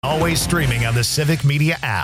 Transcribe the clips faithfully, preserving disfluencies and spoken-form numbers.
Always streaming on the Civic Media app.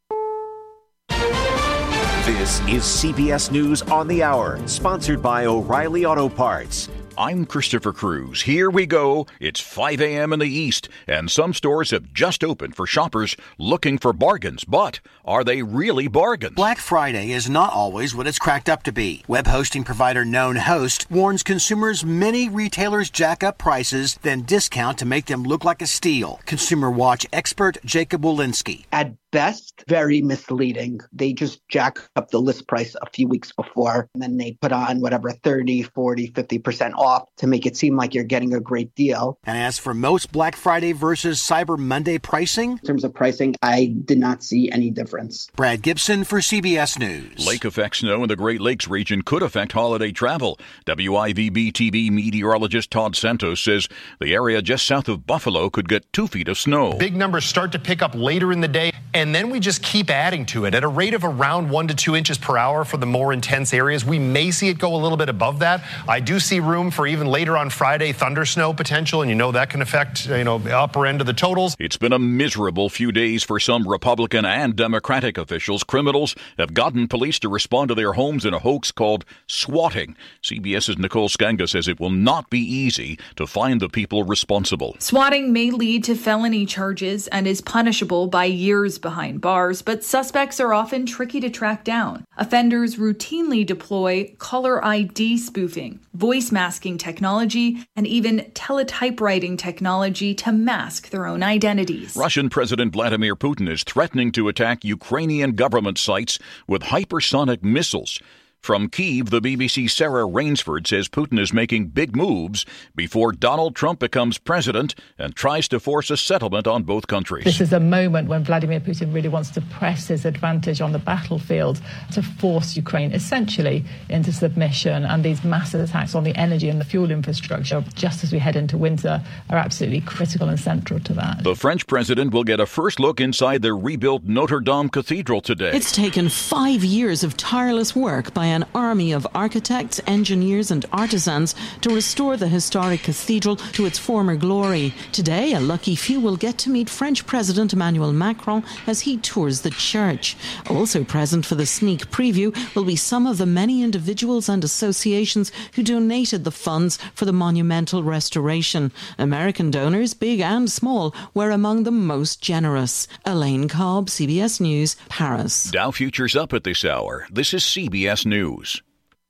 This is C B S News on the Hour, sponsored by O'Reilly Auto Parts. I'm Christopher Cruz. Here we go. It's five a.m. in the East, and some stores have just opened for shoppers looking for bargains. But are they really bargains? Black Friday is not always what it's cracked up to be. Web hosting provider Known Host warns consumers many retailers jack up prices, then discount to make them look like a steal. Consumer Watch expert Jacob Walensky. At best, very misleading. They just jack up the list price a few weeks before, and then they put on whatever thirty, forty, fifty percent off to make it seem like you're getting a great deal. And as for most Black Friday versus Cyber Monday pricing? In terms of pricing, I did not see any difference. Brad Gibson for C B S News. Lake effect snow in the Great Lakes region could affect holiday travel. W I V B T V meteorologist Todd Santos says the area just south of Buffalo could get two feet of snow. Big numbers start to pick up later in the day, and then we just keep adding to it at a rate of around one to two inches per hour for the more intense areas. We may see it go a little bit above that. I do see room for even later on Friday thunder snow potential, and you know that can affect, you know, the upper end of the totals. It's been a miserable few days for some Republican and Democratic officials. Criminals have gotten police to respond to their homes in a hoax called swatting. CBS's Nicole Skanga says it will not be easy to find the people responsible. Swatting may lead to felony charges and is punishable by years behind bars, but suspects are often tricky to track down. Offenders routinely deploy caller I D spoofing, voice masking technology, and even teletypewriting technology to mask their own identities. Russian President Vladimir Putin is threatening to attack Ukrainian government sites with hypersonic missiles. From Kyiv, the B B C's Sarah Rainsford says Putin is making big moves before Donald Trump becomes president and tries to force a settlement on both countries. This is a moment when Vladimir Putin really wants to press his advantage on the battlefield to force Ukraine essentially into submission, and these massive attacks on the energy and the fuel infrastructure, just as we head into winter, are absolutely critical and central to that. The French president will get a first look inside the rebuilt Notre Dame Cathedral today. It's taken five years of tireless work by an army of architects, engineers and artisans to restore the historic cathedral to its former glory. Today, a lucky few will get to meet French President Emmanuel Macron as he tours the church. Also present for the sneak preview will be some of the many individuals and associations who donated the funds for the monumental restoration. American donors, big and small, were among the most generous. Elaine Cobb, C B S News, Paris. Dow futures up at this hour. This is C B S News.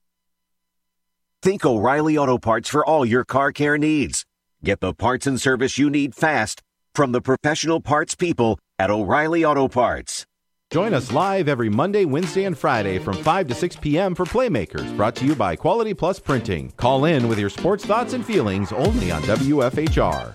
Think O'Reilly Auto Parts for all your car care needs. Get the parts and service you need fast from the professional parts people at O'Reilly Auto Parts. Join us live every Monday, Wednesday, and Friday from five to six p.m. for Playmakers, brought to you by Quality Plus Printing. Call in with your sports thoughts and feelings only on W F H R.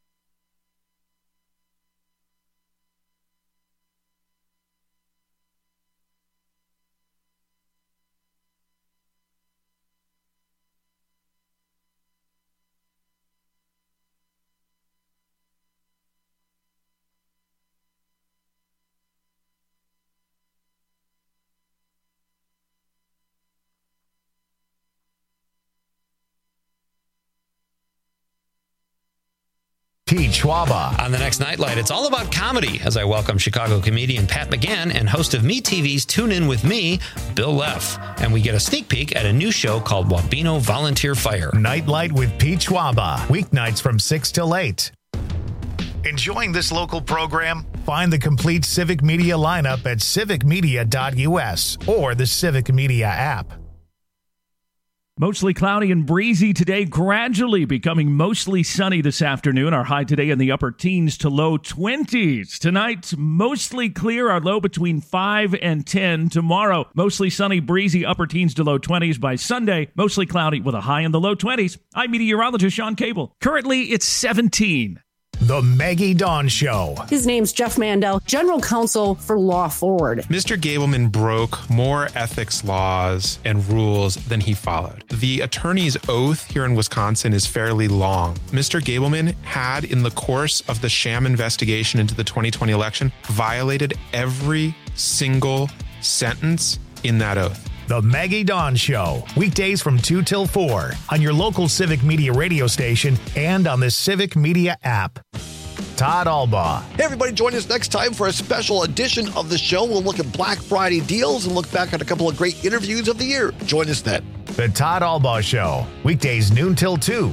Pete Schwaba. On the next Nightlight, it's all about comedy as I welcome Chicago comedian Pat McGann and host of MeTV's Tune In With Me, Bill Leff. And we get a sneak peek at a new show called Wabeno Volunteer Fire. Nightlight with Pete Schwaba. Weeknights from six till eight. Enjoying this local program? Find the complete Civic Media lineup at civic media dot u s or the Civic Media app. Mostly cloudy and breezy today, gradually becoming mostly sunny this afternoon. Our high today in the upper teens to low twenties. Tonight, mostly clear, our low between five and ten. Tomorrow, mostly sunny, breezy, upper teens to low twenties. By Sunday, mostly cloudy with a high in the low twenties. I'm meteorologist Sean Cable. Currently, it's seventeen. The Maggie Dawn Show. His name's Jeff Mandel, General Counsel for Law Forward. Mister Gableman broke more ethics laws and rules than he followed. The attorney's oath here in Wisconsin is fairly long. Mister Gableman had, in the course of the sham investigation into the twenty twenty election, violated every single sentence in that oath. The Maggie Dawn Show, weekdays from two till four on your local Civic Media radio station and on the Civic Media app. Todd Albaugh. Hey, everybody, join us next time for a special edition of the show. We'll look at Black Friday deals and look back at a couple of great interviews of the year. Join us then. The Todd Albaugh Show, weekdays noon till two.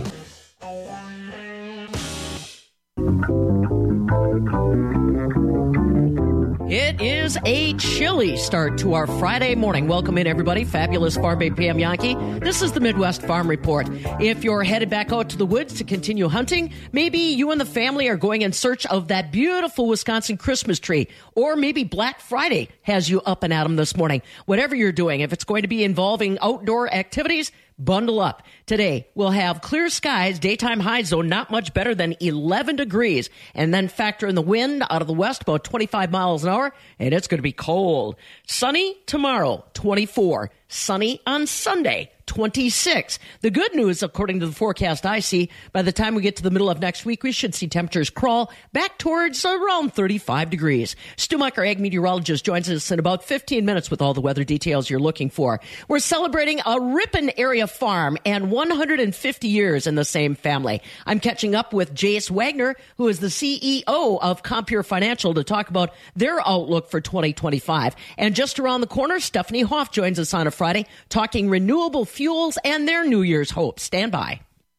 It is a chilly start to our Friday morning. Welcome in, everybody. Fabulous Farm Bay P M Yankee. This is the Midwest Farm Report. If you're headed back out to the woods to continue hunting, maybe you and the family are going in search of that beautiful Wisconsin Christmas tree, or maybe Black Friday has you up and at 'em this morning. Whatever you're doing, if it's going to be involving outdoor activities, bundle up. Today, we'll have clear skies, daytime highs, though not much better than eleven degrees, and then factor in the wind out of the west, about twenty-five miles an hour, and it's going to be cold. Sunny tomorrow, twenty-four. Sunny on Sunday, twenty-six. The good news, according to the forecast I see, by the time we get to the middle of next week, we should see temperatures crawl back towards around thirty-five degrees. Stu Mucker, ag meteorologist, joins us in about fifteen minutes with all the weather details you're looking for. We're celebrating a Ripon area farm and one hundred fifty years in the same family. I'm catching up with Jace Wagner, who is the C E O of Compeer Financial, to talk about their outlook for twenty twenty-five. And just around the corner, Stephanie Hoff joins us on a Friday, talking renewable fuels and their New Year's hopes. Stand by.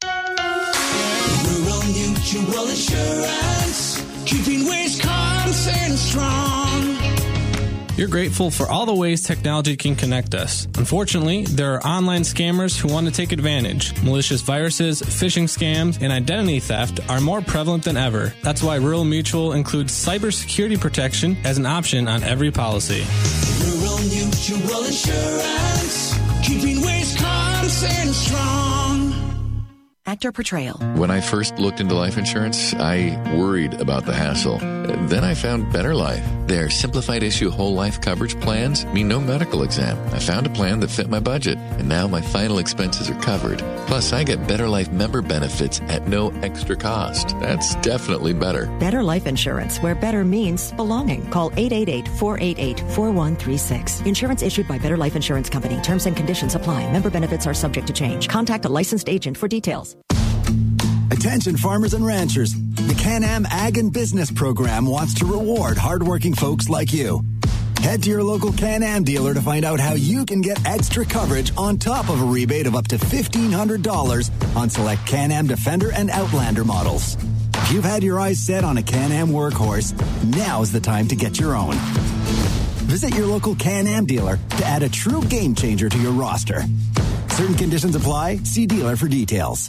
Rural Mutual Insurance, keeping Wisconsin strong. You're grateful for all the ways technology can connect us. Unfortunately, there are online scammers who want to take advantage. Malicious viruses, phishing scams, and identity theft are more prevalent than ever. That's why Rural Mutual includes cybersecurity protection as an option on every policy. Rural Mutual Insurance, keeping Wisconsin strong. Actor portrayal. When I first looked into life insurance, I worried about the hassle. Then I found Better Life. Their simplified issue whole life coverage plans mean no medical exam. I found a plan that fit my budget, and now my final expenses are covered. Plus, I get Better Life member benefits at no extra cost. That's definitely better. Better Life Insurance, where better means belonging. Call eight eight eight, four eight eight, four one three six. Insurance issued by Better Life Insurance Company. Terms and conditions apply. Member benefits are subject to change. Contact a licensed agent for details. Attention farmers and ranchers. The Can-Am Ag and Business Program wants to reward hardworking folks like you. Head to your local Can-Am dealer to find out how you can get extra coverage on top of a rebate of up to fifteen hundred dollars on select Can-Am Defender and Outlander models. If you've had your eyes set on a Can-Am workhorse, now's the time to get your own. Visit your local Can-Am dealer to add a true game changer to your roster. Certain conditions apply. See dealer for details.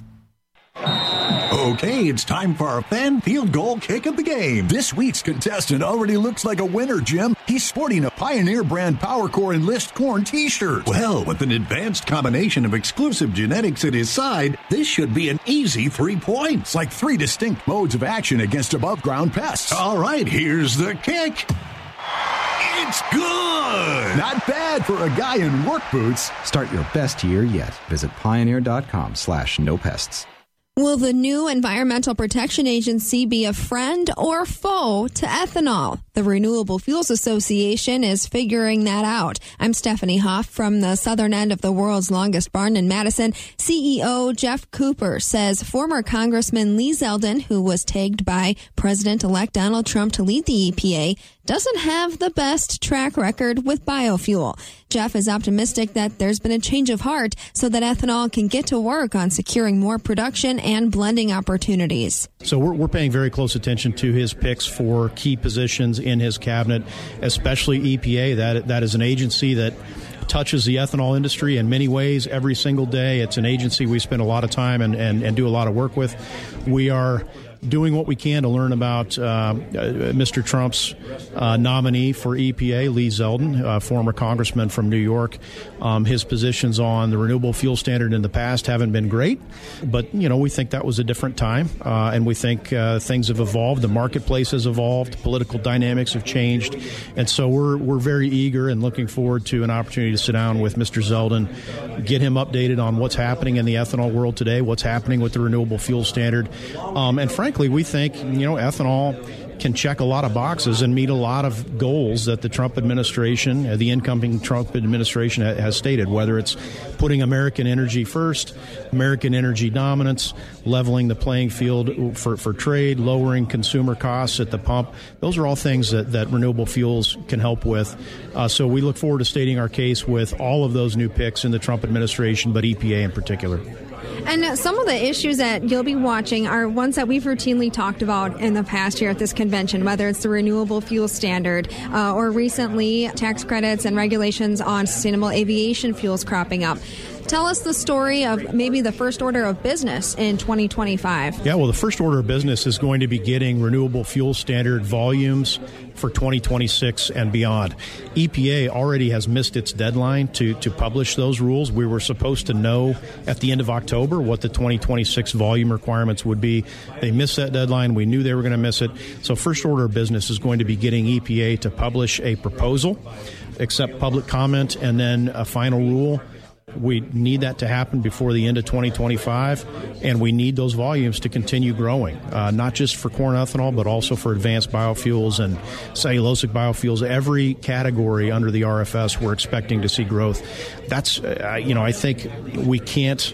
Okay, it's time for our fan field goal kick of the game. This week's contestant already looks like a winner, Jim. He's sporting a Pioneer brand PowerCore Enlist Corn t-shirt. Well, with an advanced combination of exclusive genetics at his side, this should be an easy three points, like three distinct modes of action against above-ground pests. All right, here's the kick. It's good! Not bad for a guy in work boots. Start your best year yet. Visit pioneer.com slash no pests. Will the new Environmental Protection Agency be a friend or foe to ethanol? The Renewable Fuels Association is figuring that out. I'm Stephanie Hoff from the southern end of the world's longest barn in Madison. C E O Jeff Cooper says former Congressman Lee Zeldin, who was tagged by President-elect Donald Trump to lead the E P A, doesn't have the best track record with biofuel. Jeff is optimistic that there's been a change of heart so that ethanol can get to work on securing more production and blending opportunities. So we're, we're paying very close attention to his picks for key positions in his cabinet, especially E P A. That that is an agency that touches the ethanol industry in many ways every single day. It's an agency we spend a lot of time and, and, and do a lot of work with. We are doing what we can to learn about uh, Mister Trump's uh, nominee for E P A, Lee Zeldin, uh, former congressman from New York. Um, his positions on the renewable fuel standard in the past haven't been great, but, you know, we think that was a different time, uh, and we think uh, things have evolved. The marketplace has evolved. Political dynamics have changed, and so we're we're very eager and looking forward to an opportunity to sit down with Mister Zeldin, get him updated on what's happening in the ethanol world today, what's happening with the renewable fuel standard, um, and frankly, we think, you know, ethanol can check a lot of boxes and meet a lot of goals that the Trump administration, uh, the incoming Trump administration ha- has stated, whether it's putting American energy first, American energy dominance, leveling the playing field for, for trade, lowering consumer costs at the pump. Those are all things that, that renewable fuels can help with. Uh, so we look forward to stating our case with all of those new picks in the Trump administration, but E P A in particular. And some of the issues that you'll be watching are ones that we've routinely talked about in the past year at this convention, whether it's the renewable fuel standard uh, or recently tax credits and regulations on sustainable aviation fuels cropping up. Tell us the story of maybe the first order of business in twenty twenty-five. Yeah, well, the first order of business is going to be getting renewable fuel standard volumes for twenty twenty-six and beyond. E P A already has missed its deadline to, to publish those rules. We were supposed to know at the end of October what the twenty twenty-six volume requirements would be. They missed that deadline. We knew they were going to miss it. So first order of business is going to be getting E P A to publish a proposal, accept public comment, and then a final rule. We need that to happen before the end of twenty twenty-five, and we need those volumes to continue growing, uh, not just for corn ethanol, but also for advanced biofuels and cellulosic biofuels. Every category under the R F S, we're expecting to see growth. That's, uh, you know, I think we can't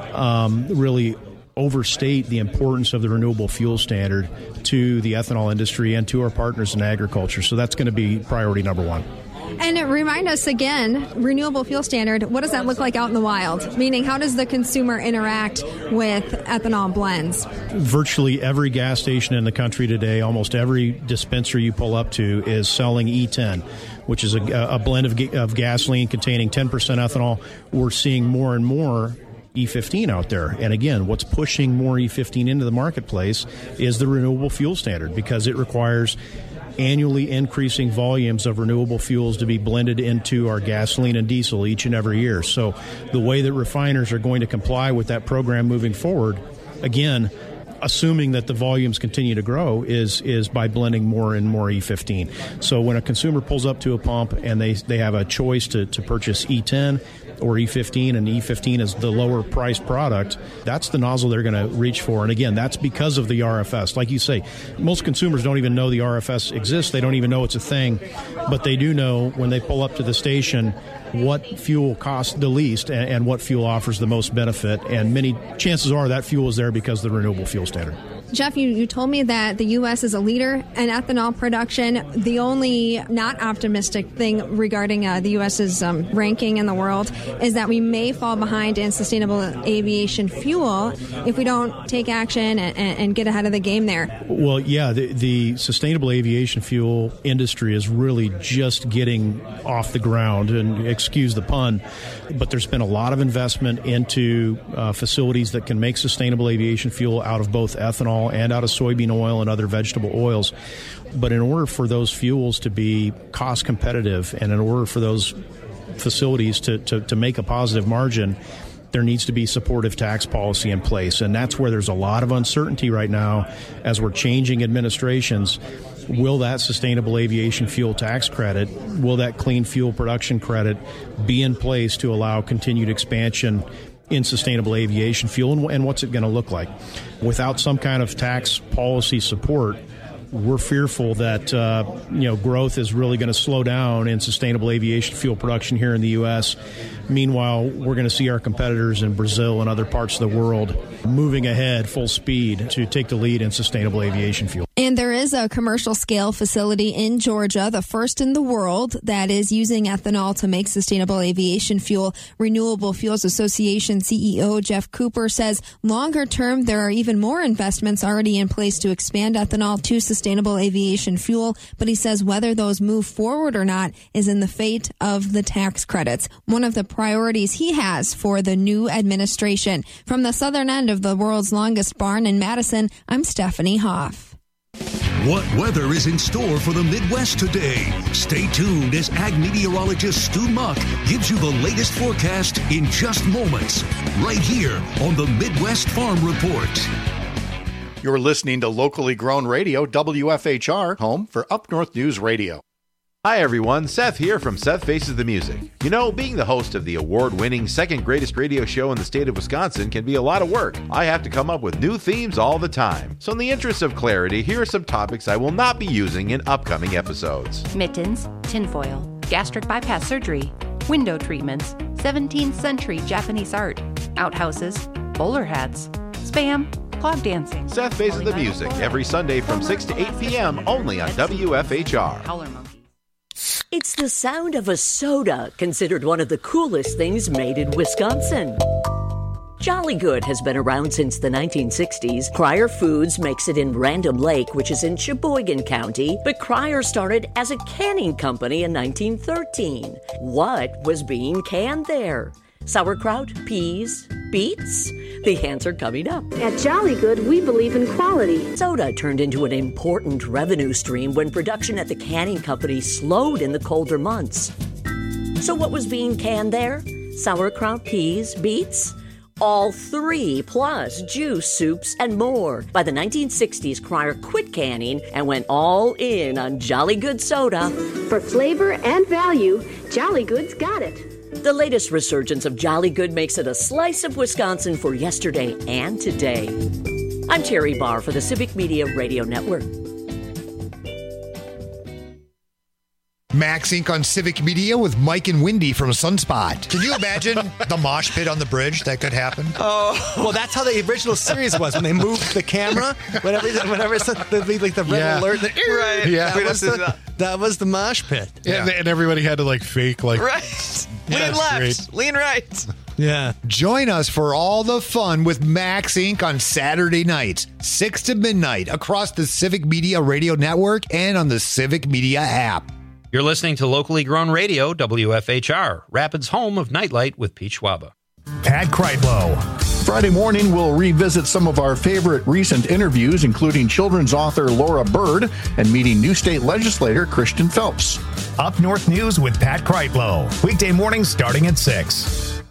um, really overstate the importance of the renewable fuel standard to the ethanol industry and to our partners in agriculture. So that's going to be priority number one. And remind us again, renewable fuel standard, what does that look like out in the wild? Meaning, how does the consumer interact with ethanol blends? Virtually every gas station in the country today, almost every dispenser you pull up to is selling E ten, which is a, a blend of, of gasoline containing ten percent ethanol. We're seeing more and more E fifteen out there. And again, what's pushing more E fifteen into the marketplace is the renewable fuel standard, because it requires annually increasing volumes of renewable fuels to be blended into our gasoline and diesel each and every year. So the way that refiners are going to comply with that program moving forward, again, assuming that the volumes continue to grow, is is by blending more and more E fifteen. So when a consumer pulls up to a pump and they, they have a choice to, to purchase E ten or E fifteen, and E fifteen is the lower priced product, that's the nozzle they're going to reach for. And again, that's because of the R F S. Like you say, most consumers don't even know the R F S exists. They don't even know it's a thing, but they do know when they pull up to the station what fuel costs the least and, and what fuel offers the most benefit. And many chances are that fuel is there because of the renewable fuel standard. Jeff, you, you told me that the U S is a leader in ethanol production. The only not optimistic thing regarding uh, the U S's um, ranking in the world is that we may fall behind in sustainable aviation fuel if we don't take action and, and get ahead of the game there. Well, yeah, the, the sustainable aviation fuel industry is really just getting off the ground, and excuse the pun, but there's been a lot of investment into uh, facilities that can make sustainable aviation fuel out of both ethanol and out of soybean oil and other vegetable oils. But in order for those fuels to be cost competitive and in order for those facilities to, to, to make a positive margin, there needs to be supportive tax policy in place. And that's where there's a lot of uncertainty right now as we're changing administrations. Will that sustainable aviation fuel tax credit, will that clean fuel production credit be in place to allow continued expansion in sustainable aviation fuel, and, and what's it going to look like? Without some kind of tax policy support, we're fearful that uh, you know growth is really going to slow down in sustainable aviation fuel production here in the U S. Meanwhile, we're going to see our competitors in Brazil and other parts of the world moving ahead full speed to take the lead in sustainable aviation fuel. And there is a commercial scale facility in Georgia, the first in the world, that is using ethanol to make sustainable aviation fuel. Renewable Fuels Association C E O Jeff Cooper says longer term, there are even more investments already in place to expand ethanol to sustainable aviation fuel. But he says whether those move forward or not is in the fate of the tax credits, one of the priorities he has for the new administration. From the southern end of the world's longest barn in Madison, I'm Stephanie Hoff. What weather is in store for the Midwest today? Stay tuned as ag meteorologist Stu Muck gives you the latest forecast in just moments, right here on the Midwest Farm Report. You're listening to locally grown radio, W F H R, home for Up North News Radio. Hi everyone, Seth here from Seth Faces the Music. You know, being the host of the award-winning second greatest radio show in the state of Wisconsin can be a lot of work. I have to come up with new themes all the time. So in the interest of clarity, here are some topics I will not be using in upcoming episodes. Mittens, tinfoil, gastric bypass surgery, window treatments, seventeenth century Japanese art, outhouses, bowler hats, spam, clog dancing. Seth Faces the Music every Sunday from six to eight p.m. only on W F H R. It's the sound of a soda, considered one of the coolest things made in Wisconsin. Jolly Good has been around since the nineteen sixties. Cryer Foods makes it in Random Lake, which is in Sheboygan County, but Cryer started as a canning company in nineteen thirteen. What was being canned there? Sauerkraut, peas, beets? The answer coming up. At Jolly Good, we believe in quality. Soda turned into an important revenue stream when production at the canning company slowed in the colder months. So what was being canned there? Sauerkraut, peas, beets? All three, plus juice, soups, and more. By the nineteen sixties, Cryer quit canning and went all in on Jolly Good soda. For flavor and value, Jolly Good's got it. The latest resurgence of Jolly Good makes it a slice of Wisconsin for yesterday and today. I'm Terry Barr for the Civic Media Radio Network. Max Incorporated on Civic Media with Mike and Wendy from Sunspot. Can you imagine the mosh pit on the bridge that could happen? Oh, well, that's how the original series was when they moved the camera. Whenever, whenever it's the, like the red Yeah. alert, the, Right. Yeah, We that was, just- the, that was the mosh pit. Yeah. And, and everybody had to like fake like Right. Yeah, Lean left. great. Lean right. Yeah. Join us for all the fun with Max Incorporated on Saturday nights, six to midnight, across the Civic Media Radio Network and on the Civic Media app. You're listening to locally grown radio, W F H R, Rapids' home of Nightlight with Pete Schwaba. Pat Kreitlow. Friday morning, we'll revisit some of our favorite recent interviews, including children's author Laura Bird and meeting new state legislator Christian Phelps. Up North News with Pat Kreitlow. Weekday mornings starting at six.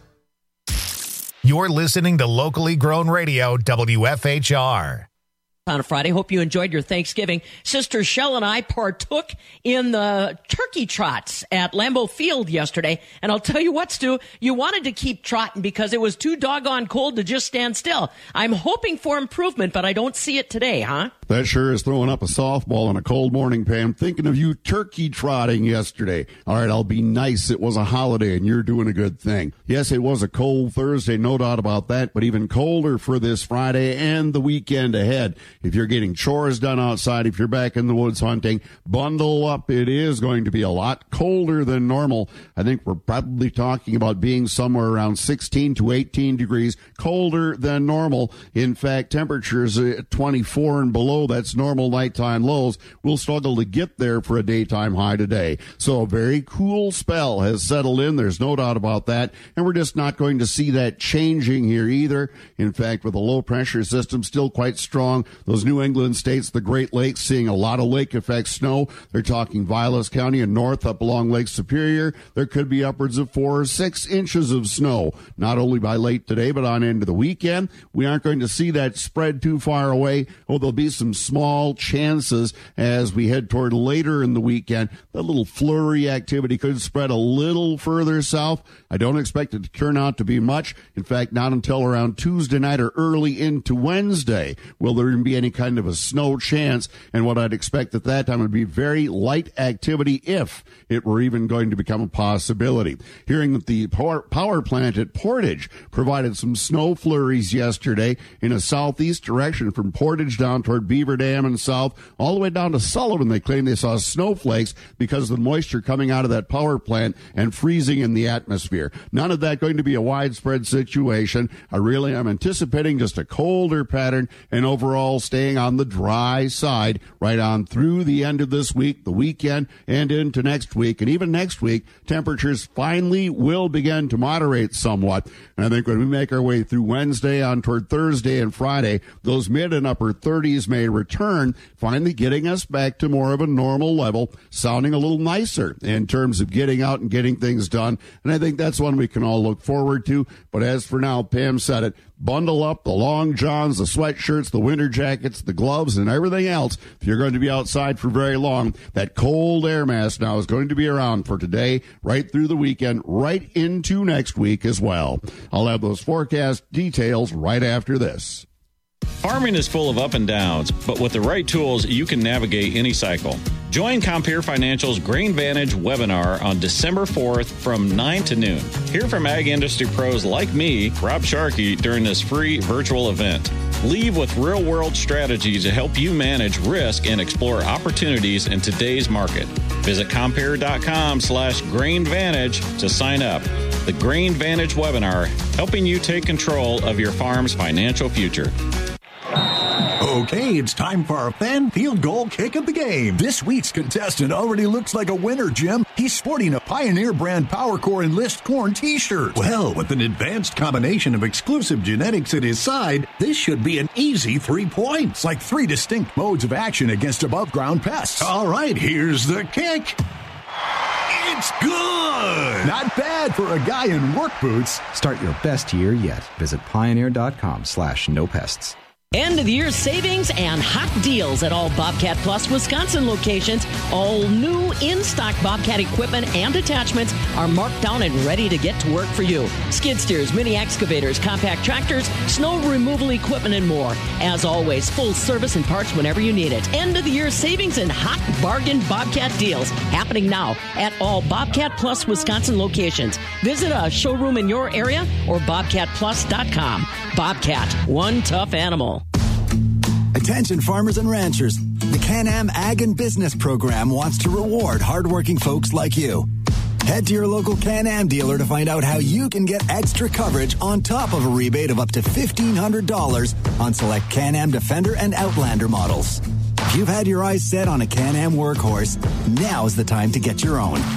You're listening to locally grown radio, W F H R. On a Friday. Hope you enjoyed your Thanksgiving. Sister Shell and I partook in the turkey trots at Lambeau Field yesterday. And I'll tell you what, Stu, you wanted to keep trotting because it was too doggone cold to just stand still. I'm hoping for improvement, but I don't see it today, huh? That sure is throwing up a softball on a cold morning, Pam. Thinking of you turkey trotting yesterday. All right, I'll be nice. It was a holiday and you're doing a good thing. Yes, it was a cold Thursday, no doubt about that, but even colder for this Friday and the weekend ahead. If you're getting chores done outside, if you're back in the woods hunting, bundle up. It is going to be a lot colder than normal. I think we're probably talking about being somewhere around sixteen to eighteen degrees colder than normal. In fact, temperatures at twenty-four and below, that's normal nighttime lows. We'll struggle to get there for a daytime high today. So a very cool spell has settled in. There's no doubt about that. And we're just not going to see that changing here either. In fact, with a low pressure system still quite strong, those New England states, the Great Lakes, seeing a lot of lake effect snow. They're talking Vilas County and north up along Lake Superior. There could be upwards of four or six inches of snow, not only by late today, but on into the weekend. We aren't going to see that spread too far away. Oh, there'll be some small chances as we head toward later in the weekend. That little flurry activity could spread a little further south. I don't expect it to turn out to be much. In fact, not until around Tuesday night or early into Wednesday will there even be any kind of a snow chance. And what I'd expect at that time would be very light activity if it were even going to become a possibility. Hearing that the power, power plant at Portage provided some snow flurries yesterday in a southeast direction from Portage down toward Beaver Dam and south, all the way down to Sullivan. They claim they saw snowflakes because of the moisture coming out of that power plant and freezing in the atmosphere. None of that going to be a widespread situation. I really am anticipating just a colder pattern and overall staying on the dry side right on through the end of this week, the weekend, and into next week. And even next week, temperatures finally will begin to moderate somewhat. And I think when we make our way through Wednesday on toward Thursday and Friday, those mid and upper thirties may holiday return, finally getting us back to more of a normal level, sounding a little nicer in terms of getting out and getting things done. And I think that's one we can all look forward to. But as for now, Pam said it, bundle up the long johns, the sweatshirts, the winter jackets, the gloves, and everything else. If you're going to be outside for very long, that cold air mask now is going to be around for today, right through the weekend, right into next week as well. I'll have those forecast details right after this. Farming is full of up and downs, but with the right tools, you can navigate any cycle. Join Compeer Financial's Grain Vantage webinar on December fourth from nine to noon. Hear from ag industry pros like me, Rob Sharkey, during this free virtual event. Leave with real-world strategies to help you manage risk and explore opportunities in today's market. Visit Compeer.com slash Grain Vantage to sign up. The Grain Vantage webinar, helping you take control of your farm's financial future. Okay, it's time for our fan field goal kick of the game. This week's contestant already looks like a winner, Jim. He's sporting a Pioneer brand PowerCore Enlist Corn t-shirt. Well, with an advanced combination of exclusive genetics at his side, this should be an easy three points, like three distinct modes of action against above ground pests. All right, here's the kick. It's good! Not bad for a guy in work boots. Start your best year yet. Visit Pioneer.com slash no pests. End of the year savings and hot deals at all Bobcat Plus Wisconsin locations. All new in-stock Bobcat equipment and attachments are marked down and ready to get to work for you. Skid steers, mini excavators, compact tractors, snow removal equipment, and more. As always, full service and parts whenever you need it. End of the year savings and hot bargain Bobcat deals happening now at all Bobcat Plus Wisconsin locations. Visit a showroom in your area or bobcat plus dot com. Bobcat, one tough animal. Attention farmers and ranchers. The Can-Am Ag and Business Program wants to reward hardworking folks like you. Head to your local Can-Am dealer to find out how you can get extra coverage on top of a rebate of up to fifteen hundred dollars on select Can-Am Defender and Outlander models. If you've had your eyes set on a Can-Am workhorse, now's the time to get your own.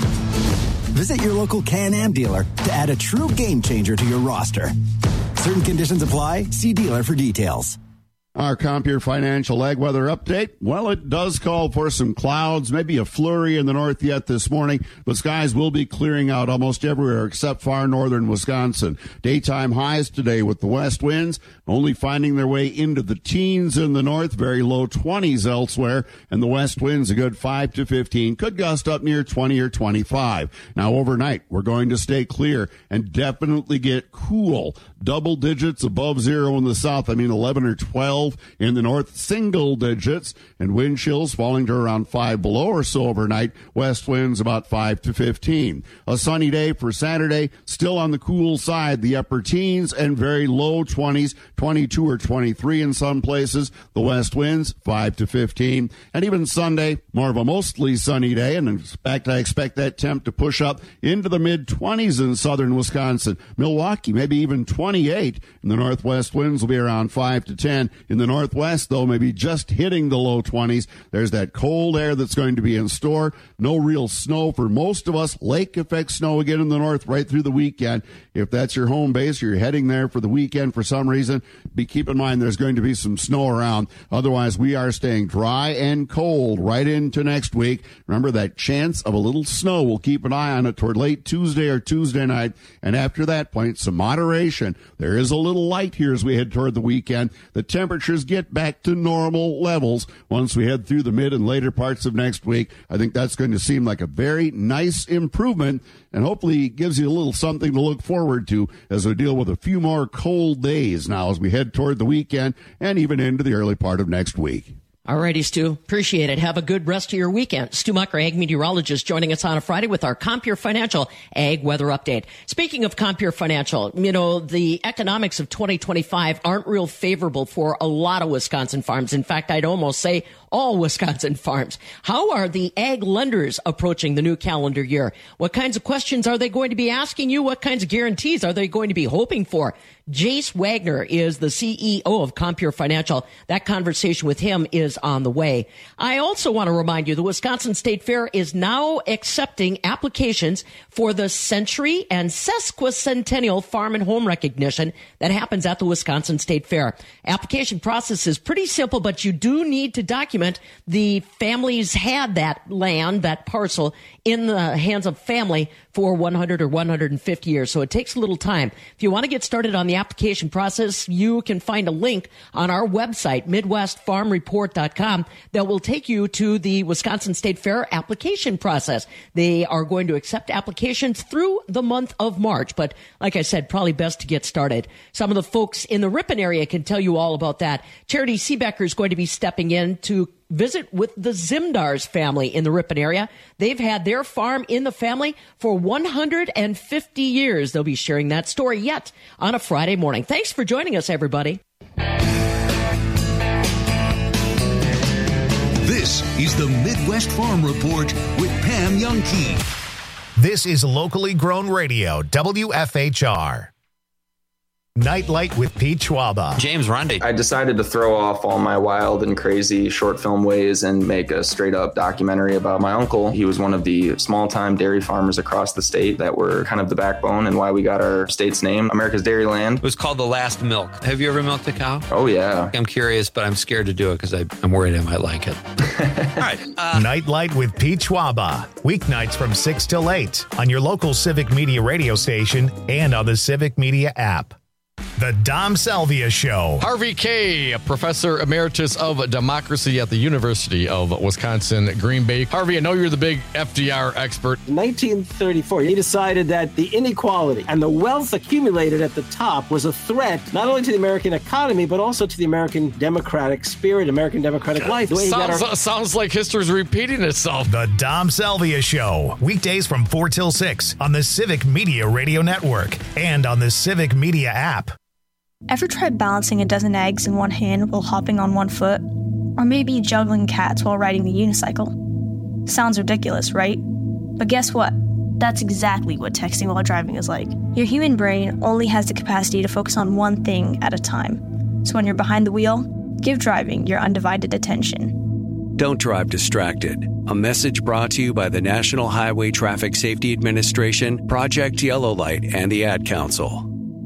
Visit your local Can-Am dealer to add a true game changer to your roster. Certain conditions apply. See dealer for details. Our Compeer Financial Ag Weather Update. Well, it does call for some clouds, maybe a flurry in the north yet this morning, but skies will be clearing out almost everywhere except far northern Wisconsin. Daytime highs today with the west winds only finding their way into the teens in the north, very low twenties elsewhere, and the west winds a good five to fifteen, could gust up near twenty or twenty-five. Now, overnight, we're going to stay clear and definitely get cool. Double digits above zero in the south, I mean eleven or twelve. In the north, single digits, and wind chills falling to around five below or so overnight. West winds about five to fifteen. A sunny day for Saturday, still on the cool side, the upper teens and very low twenties, twenty-two or twenty-three in some places. The west winds five to fifteen. And even Sunday, more of a mostly sunny day, and in fact, I expect that temp to push up into the mid-twenties in southern Wisconsin. Milwaukee, maybe even twenty-eight. In the northwest, winds will be around five to ten. In the northwest, though, maybe just hitting the low twenties. There's that cold air that's going to be in store. No real snow for most of us. Lake effect snow again in the north right through the weekend. If that's your home base, you're heading there for the weekend for some reason, be keep in mind there's going to be some snow around. Otherwise, we are staying dry and cold right into next week. Remember that chance of a little snow. We'll keep an eye on it toward late Tuesday or Tuesday night. And after that point, some moderation. There is a little light here as we head toward the weekend. The temperature get back to normal levels once we head through the mid and later parts of next week. I think that's going to seem like a very nice improvement, and hopefully gives you a little something to look forward to as we deal with a few more cold days now as we head toward the weekend and even into the early part of next week. All righty, Stu. Appreciate it. Have a good rest of your weekend. Stu Mucker, ag meteorologist, joining us on a Friday with our Compeer Financial Ag Weather Update. Speaking of Compeer Financial, you know, the economics of twenty twenty-five aren't real favorable for a lot of Wisconsin farms. In fact, I'd almost say all Wisconsin farms. How are the ag lenders approaching the new calendar year? What kinds of questions are they going to be asking you? What kinds of guarantees are they going to be hoping for? Jace Wagner is the C E O of Compeer Financial. That conversation with him is on the way. I also want to remind you the Wisconsin State Fair is now accepting applications for the Century and Sesquicentennial Farm and Home Recognition that happens at the Wisconsin State Fair. Application process is pretty simple, but you do need to document the families had that land, that parcel, in the hands of family for one hundred or one hundred fifty years. So it takes a little time. If you want to get started on the application process, you can find a link on our website, midwest farm report dot com, that will take you to the Wisconsin State Fair application process. They are going to accept applications through the month of March. But like I said, probably best to get started. Some of the folks in the Ripon area can tell you all about that. Charity Seebecker is going to be stepping in to visit with the Zimdars family in the Ripon area. They've had their farm in the family for one hundred fifty years. They'll be sharing that story yet on a Friday morning. Thanks for joining us, everybody. This is the Midwest Farm Report with Pam Youngkey. This is locally grown radio, W F H R. Nightlight with Pete Schwaba. James Rundy. I decided to throw off all my wild and crazy short film ways and make a straight up documentary about my uncle. He was one of the small time dairy farmers across the state that were kind of the backbone and why we got our state's name, America's Dairy Land. It was called The Last Milk. Have you ever milked a cow? Oh, yeah. I'm curious, but I'm scared to do it because I'm worried I might like it. All right. Uh, Nightlight with Pete Schwaba. Weeknights from six till eight on your local Civic Media radio station and on the Civic Media app. The Dom Salvia Show. Harvey Kaye, Professor Emeritus of Democracy at the University of Wisconsin, Green Bay. Harvey, I know you're the big F D R expert. In nineteen thirty-four, he decided that the inequality and the wealth accumulated at the top was a threat not only to the American economy, but also to the American democratic spirit, American democratic life. The way he sounds, got our- sounds like history's repeating itself. The Dom Salvia Show. Weekdays from four till six on the Civic Media Radio Network and on the Civic Media app. Ever tried balancing a dozen eggs in one hand while hopping on one foot? Or maybe juggling cats while riding the unicycle? Sounds ridiculous, right? But guess what? That's exactly what texting while driving is like. Your human brain only has the capacity to focus on one thing at a time. So when you're behind the wheel, give driving your undivided attention. Don't drive distracted. A message brought to you by the National Highway Traffic Safety Administration, Project Yellow Light, and the Ad Council.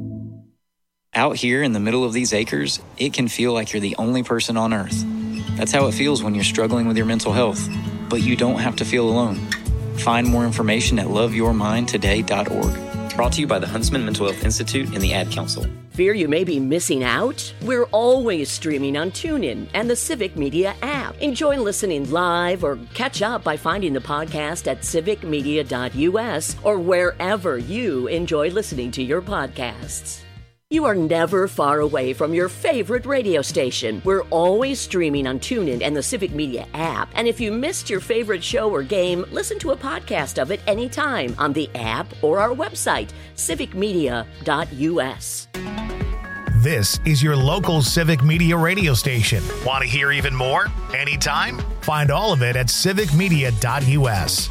Out here in the middle of these acres, it can feel like you're the only person on Earth. That's how it feels when you're struggling with your mental health. But you don't have to feel alone. Find more information at love your mind today dot org. Brought to you by the Huntsman Mental Health Institute and the Ad Council. Fear you may be missing out? We're always streaming on TuneIn and the Civic Media app. Enjoy listening live or catch up by finding the podcast at civic media dot u s or wherever you enjoy listening to your podcasts. You are never far away from your favorite radio station. We're always streaming on TuneIn and the Civic Media app. And if you missed your favorite show or game, listen to a podcast of it anytime on the app or our website, civic media dot u s. This is your local Civic Media radio station. Want to hear even more? Anytime? Find all of it at civic media dot u s.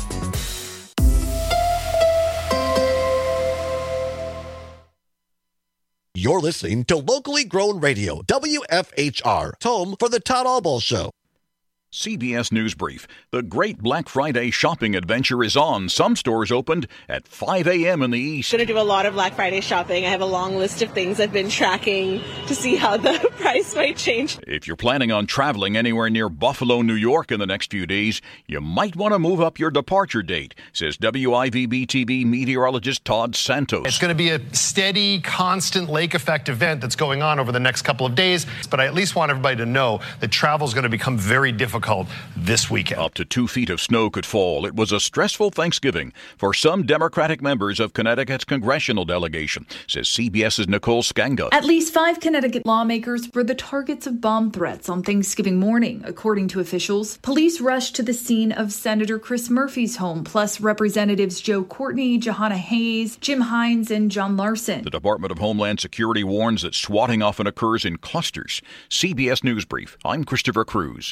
You're listening to locally grown radio, W F H R, home for the Todd Albaugh Show. C B S News Brief. The great Black Friday shopping adventure is on. Some stores opened at five a.m. in the east. Going to do a lot of Black Friday shopping. I have a long list of things I've been tracking to see how the price might change. If you're planning on traveling anywhere near Buffalo, New York in the next few days, you might want to move up your departure date, says W I V B T V meteorologist Todd Santos. It's going to be a steady, constant lake effect event that's going on over the next couple of days, but I at least want everybody to know that travel is going to become very difficult this weekend. Up to two feet of snow could fall. It was a stressful Thanksgiving for some Democratic members of Connecticut's congressional delegation, says CBS's Nicole Skanga. At least five Connecticut lawmakers were the targets of bomb threats on Thanksgiving morning, according to officials. Police rushed to the scene of Senator Chris Murphy's home, plus Representatives Joe Courtney, Johanna Hayes, Jim Hines, and John Larson. The Department of Homeland Security warns that swatting often occurs in clusters. C B S News Brief. I'm Christopher Cruz.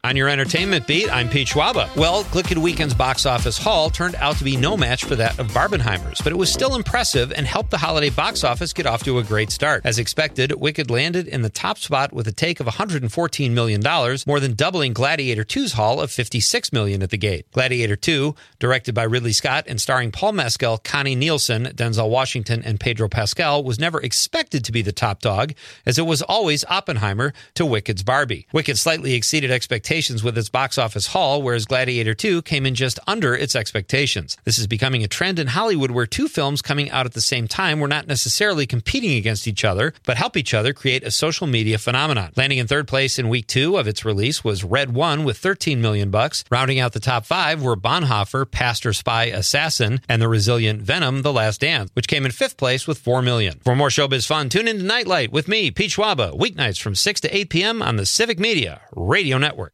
On your entertainment beat, I'm Pete Schwaba. Well, Glicked Weekend's box office haul turned out to be no match for that of Barbenheimer's, but it was still impressive and helped the holiday box office get off to a great start. As expected, Wicked landed in the top spot with a take of one hundred fourteen million dollars, more than doubling Gladiator two's haul of fifty-six million dollars at the gate. Gladiator two, directed by Ridley Scott and starring Paul Mescal, Connie Nielsen, Denzel Washington, and Pedro Pascal, was never expected to be the top dog, as it was always Oppenheimer to Wicked's Barbie. Wicked slightly exceeded expectations with its box office haul, whereas Gladiator two came in just under its expectations. This is becoming a trend in Hollywood where two films coming out at the same time were not necessarily competing against each other, but help each other create a social media phenomenon. Landing in third place in week two of its release was Red One with thirteen million bucks. Rounding out the top five were Bonhoeffer, Pastor, Spy, Assassin, and the resilient Venom, The Last Dance, which came in fifth place with four million. For more showbiz fun, tune in to Nightlight with me, Pete Schwaba, weeknights from six to eight p.m. on the Civic Media Radio Network.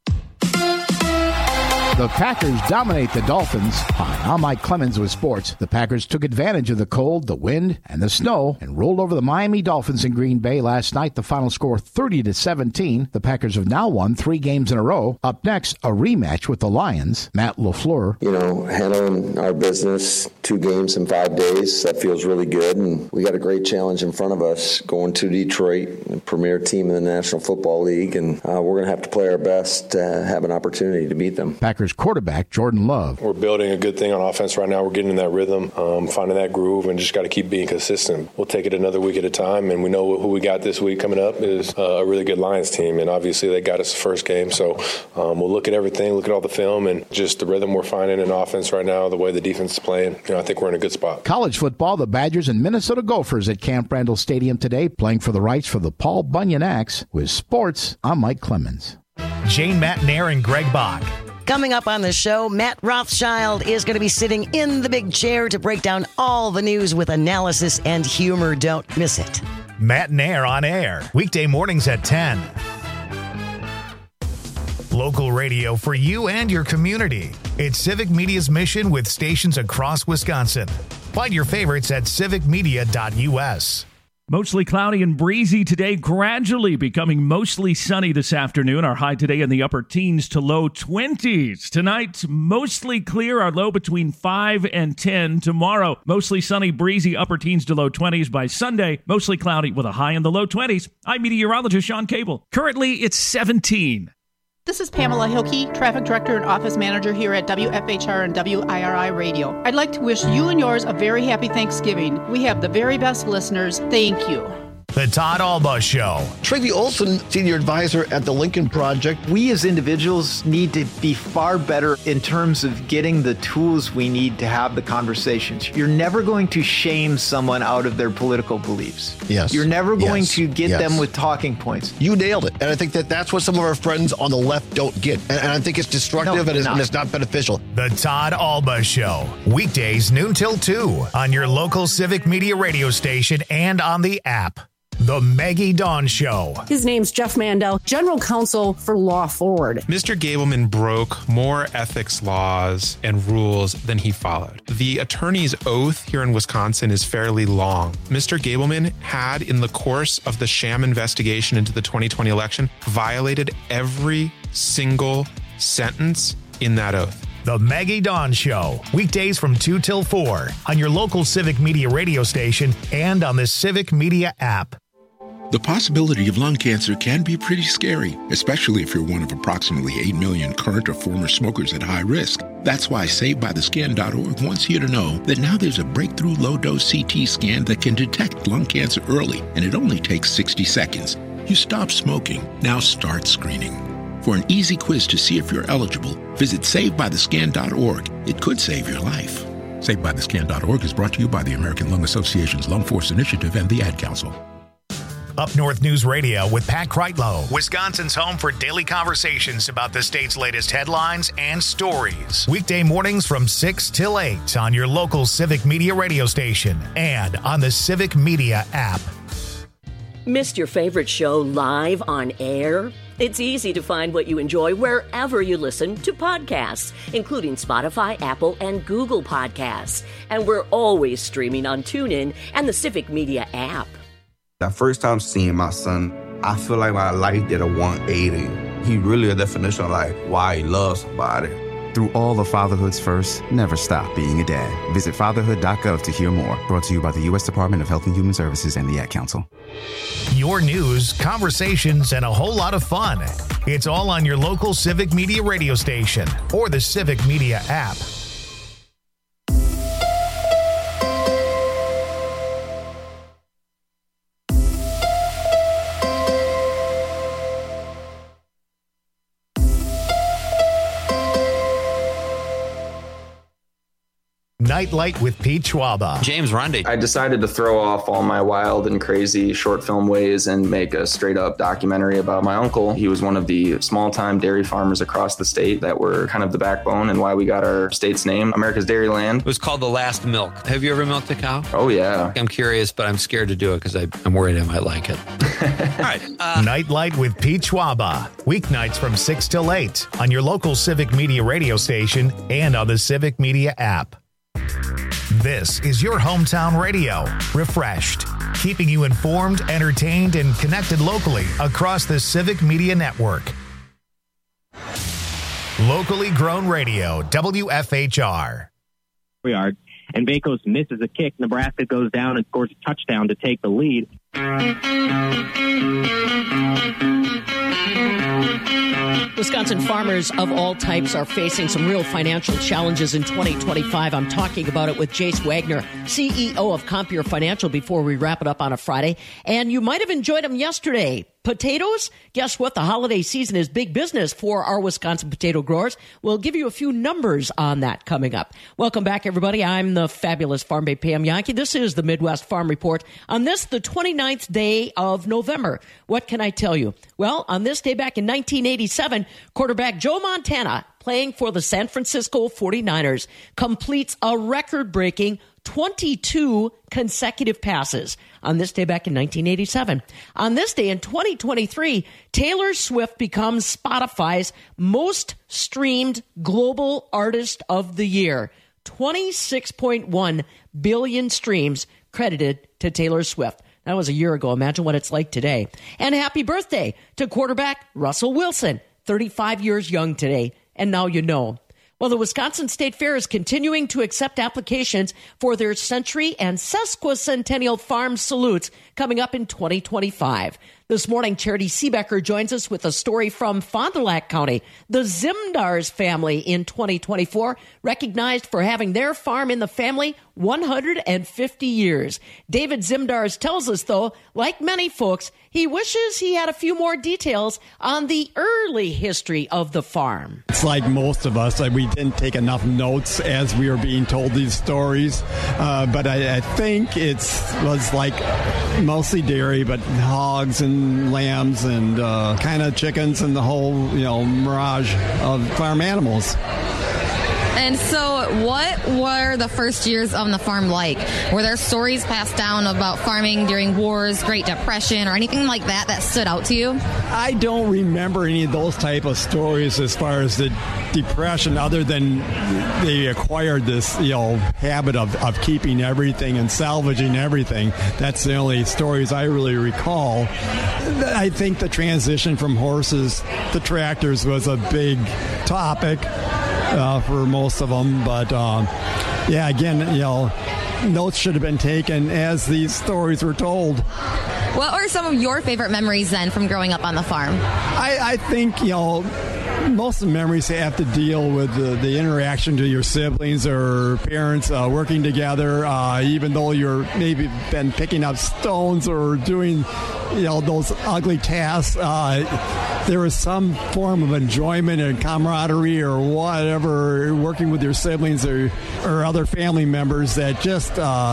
The Packers dominate the Dolphins. Hi, I'm Mike Clemens with sports. The Packers took advantage of the cold, the wind, and the snow and rolled over the Miami Dolphins in Green Bay last night. The final score thirty to seventeen. The Packers have now won three games in a row. Up next, a rematch with the Lions. Matt LaFleur. You know, handling our business, two games in five days, that feels really good. And we got a great challenge in front of us going to Detroit, the premier team in the National Football League. And uh, we're going to have to play our best to have an opportunity to beat them. Packers quarterback Jordan Love. We're building a good thing on offense right now. We're getting in that rhythm, um, finding that groove, and just got to keep being consistent. We'll take it another week at a time, and we know who we got this week coming up is uh, a really good Lions team, and obviously they got us the first game. So um, we'll look at everything, look at all the film, and just the rhythm we're finding in offense right now, the way the defense is playing. You know, I think we're in a good spot. College football, the Badgers and Minnesota Gophers at Camp Randall Stadium today, playing for the rights for the Paul Bunyan Axe. With sports, I'm Mike Clemens. Jane Matnair and Greg Bach. Coming up on the show, Matt Rothschild is going to be sitting in the big chair to break down all the news with analysis and humor. Don't miss it. Matt Nair on air, weekday mornings at ten. Local radio for you and your community. It's Civic Media's mission with stations across Wisconsin. Find your favorites at civic media dot u s. Mostly cloudy and breezy today, gradually becoming mostly sunny this afternoon. Our high today in the upper teens to low twenties. Tonight, mostly clear, our low between five and ten. Tomorrow, mostly sunny, breezy, upper teens to low twenties. By Sunday, mostly cloudy with a high in the low twenties. I'm meteorologist Sean Cable. Currently, it's seventeen. This is Pamela Hilke, Traffic Director and Office Manager here at W F H R and W I R I Radio. I'd like to wish you and yours a very happy Thanksgiving. We have the very best listeners. Thank you. The Todd Alba Show. Tracy Olson, Senior Advisor at the Lincoln Project. We as individuals need to be far better in terms of getting the tools we need to have the conversations. You're never going to shame someone out of their political beliefs. Yes. You're never going yes. to get yes. them with talking points. You nailed it. And I think that that's what some of our friends on the left don't get. And, and I think it's destructive no, and, it's, not. and it's not beneficial. The Todd Alba Show. Weekdays noon till two on your local Civic Media radio station and on the app. The Maggie Dawn Show. His name's Jeff Mandel, General Counsel for Law Forward. Mister Gableman broke more ethics laws and rules than he followed. The attorney's oath here in Wisconsin is fairly long. Mister Gableman had, in the course of the sham investigation into the twenty twenty election, violated every single sentence in that oath. The Maggie Dawn Show, weekdays from two till four on your local Civic Media radio station and on the Civic Media app. The possibility of lung cancer can be pretty scary, especially if you're one of approximately eight million current or former smokers at high risk. That's why Saved By The Scan dot org wants you to know that now there's a breakthrough low-dose C T scan that can detect lung cancer early, and it only takes sixty seconds. You stop smoking, now start screening. For an easy quiz to see if you're eligible, visit Saved By The Scan dot org. It could save your life. Saved By The Scan dot org is brought to you by the American Lung Association's Lung Force Initiative and the Ad Council. Up North News Radio with Pat Kreitlow, Wisconsin's home for daily conversations about the state's latest headlines and stories. Weekday mornings from six till eight on your local Civic Media radio station and on the Civic Media app. Missed your favorite show live on air? It's easy to find what you enjoy wherever you listen to podcasts, including Spotify, Apple, and Google Podcasts. And we're always streaming on TuneIn and the Civic Media app. The first time seeing my son, I feel like my life did a one eighty. He really a definition of like why he loves somebody. Through all of fatherhood's first, never stop being a dad. Visit fatherhood dot gov to hear more. Brought to you by the U S Department of Health and Human Services and the Ad Council. Your news, conversations, and a whole lot of fun. It's all on your local Civic Media radio station or the Civic Media app. Nightlight with Pete Schwaba. James Rundy. I decided to throw off all my wild and crazy short film ways and make a straight up documentary about my uncle. He was one of the small time dairy farmers across the state that were kind of the backbone and why we got our state's name, America's Dairyland. It was called The Last Milk. Have you ever milked a cow? Oh, yeah. I'm curious, but I'm scared to do it because I'm worried I might like it. All right. Uh, Nightlight with Pete Schwaba. Weeknights from six till eight on your local Civic Media radio station and on the Civic Media app. This is your hometown radio, refreshed, keeping you informed, entertained, and connected locally across the Civic Media Network. Locally grown radio, W F H R. Yard, and Bakos misses a kick. Nebraska goes down and scores a touchdown to take the lead. Wisconsin farmers of all types are facing some real financial challenges in twenty twenty-five. I'm talking about it with Jace Wagner, C E O of Compeer Financial, before we wrap it up on a Friday. And you might have enjoyed them yesterday. Potatoes? Guess what? The holiday season is big business for our Wisconsin potato growers. We'll give you a few numbers on that coming up. Welcome back, everybody. I'm the fabulous Farm Bay Pam Yankee. This is the Midwest Farm Report. On this, the twenty-ninth day of November, what can I tell you? Well, on this day back in nineteen eighty-seven, quarterback Joe Montana, playing for the San Francisco forty-niners, completes a record-breaking twenty-two consecutive passes on this day back in nineteen eighty-seven. On this day in twenty twenty-three, Taylor Swift becomes Spotify's most streamed global artist of the year. twenty-six point one billion streams credited to Taylor Swift. That was a year ago. Imagine what it's like today. And happy birthday to quarterback Russell Wilson, thirty-five years young today. And now you know. Well, the Wisconsin State Fair is continuing to accept applications for their century and sesquicentennial farm salutes coming up in twenty twenty-five. This morning, Charity Seebecker joins us with a story from Fond du Lac County. The Zimdars family in twenty twenty-four recognized for having their farm in the family one hundred fifty years. David Zimdars tells us, though, like many folks, he wishes he had a few more details on the early history of the farm. It's like most of us, like we didn't take enough notes as we were being told these stories, uh, but I, I think it was like mostly dairy, but hogs and lambs and uh, kind of chickens and the whole, you know, mirage of farm animals. And so what were the first years on the farm like? Were there stories passed down about farming during wars, Great Depression, or anything like that that stood out to you? I don't remember any of those type of stories as far as the Depression, other than they acquired this, you know, habit of, of keeping everything and salvaging everything. That's the only stories I really recall. I think the transition from horses to tractors was a big topic uh, for most of them. But, um, yeah, again, you know, notes should have been taken as these stories were told. What were some of your favorite memories then from growing up on the farm? I, I think, you know, most of the memories have to deal with the, the interaction to your siblings or parents uh, working together, uh, even though you're maybe been picking up stones or doing, you know, those ugly tasks. Uh, there was some form of enjoyment and camaraderie or whatever, working with your siblings or, or other family members that just, uh,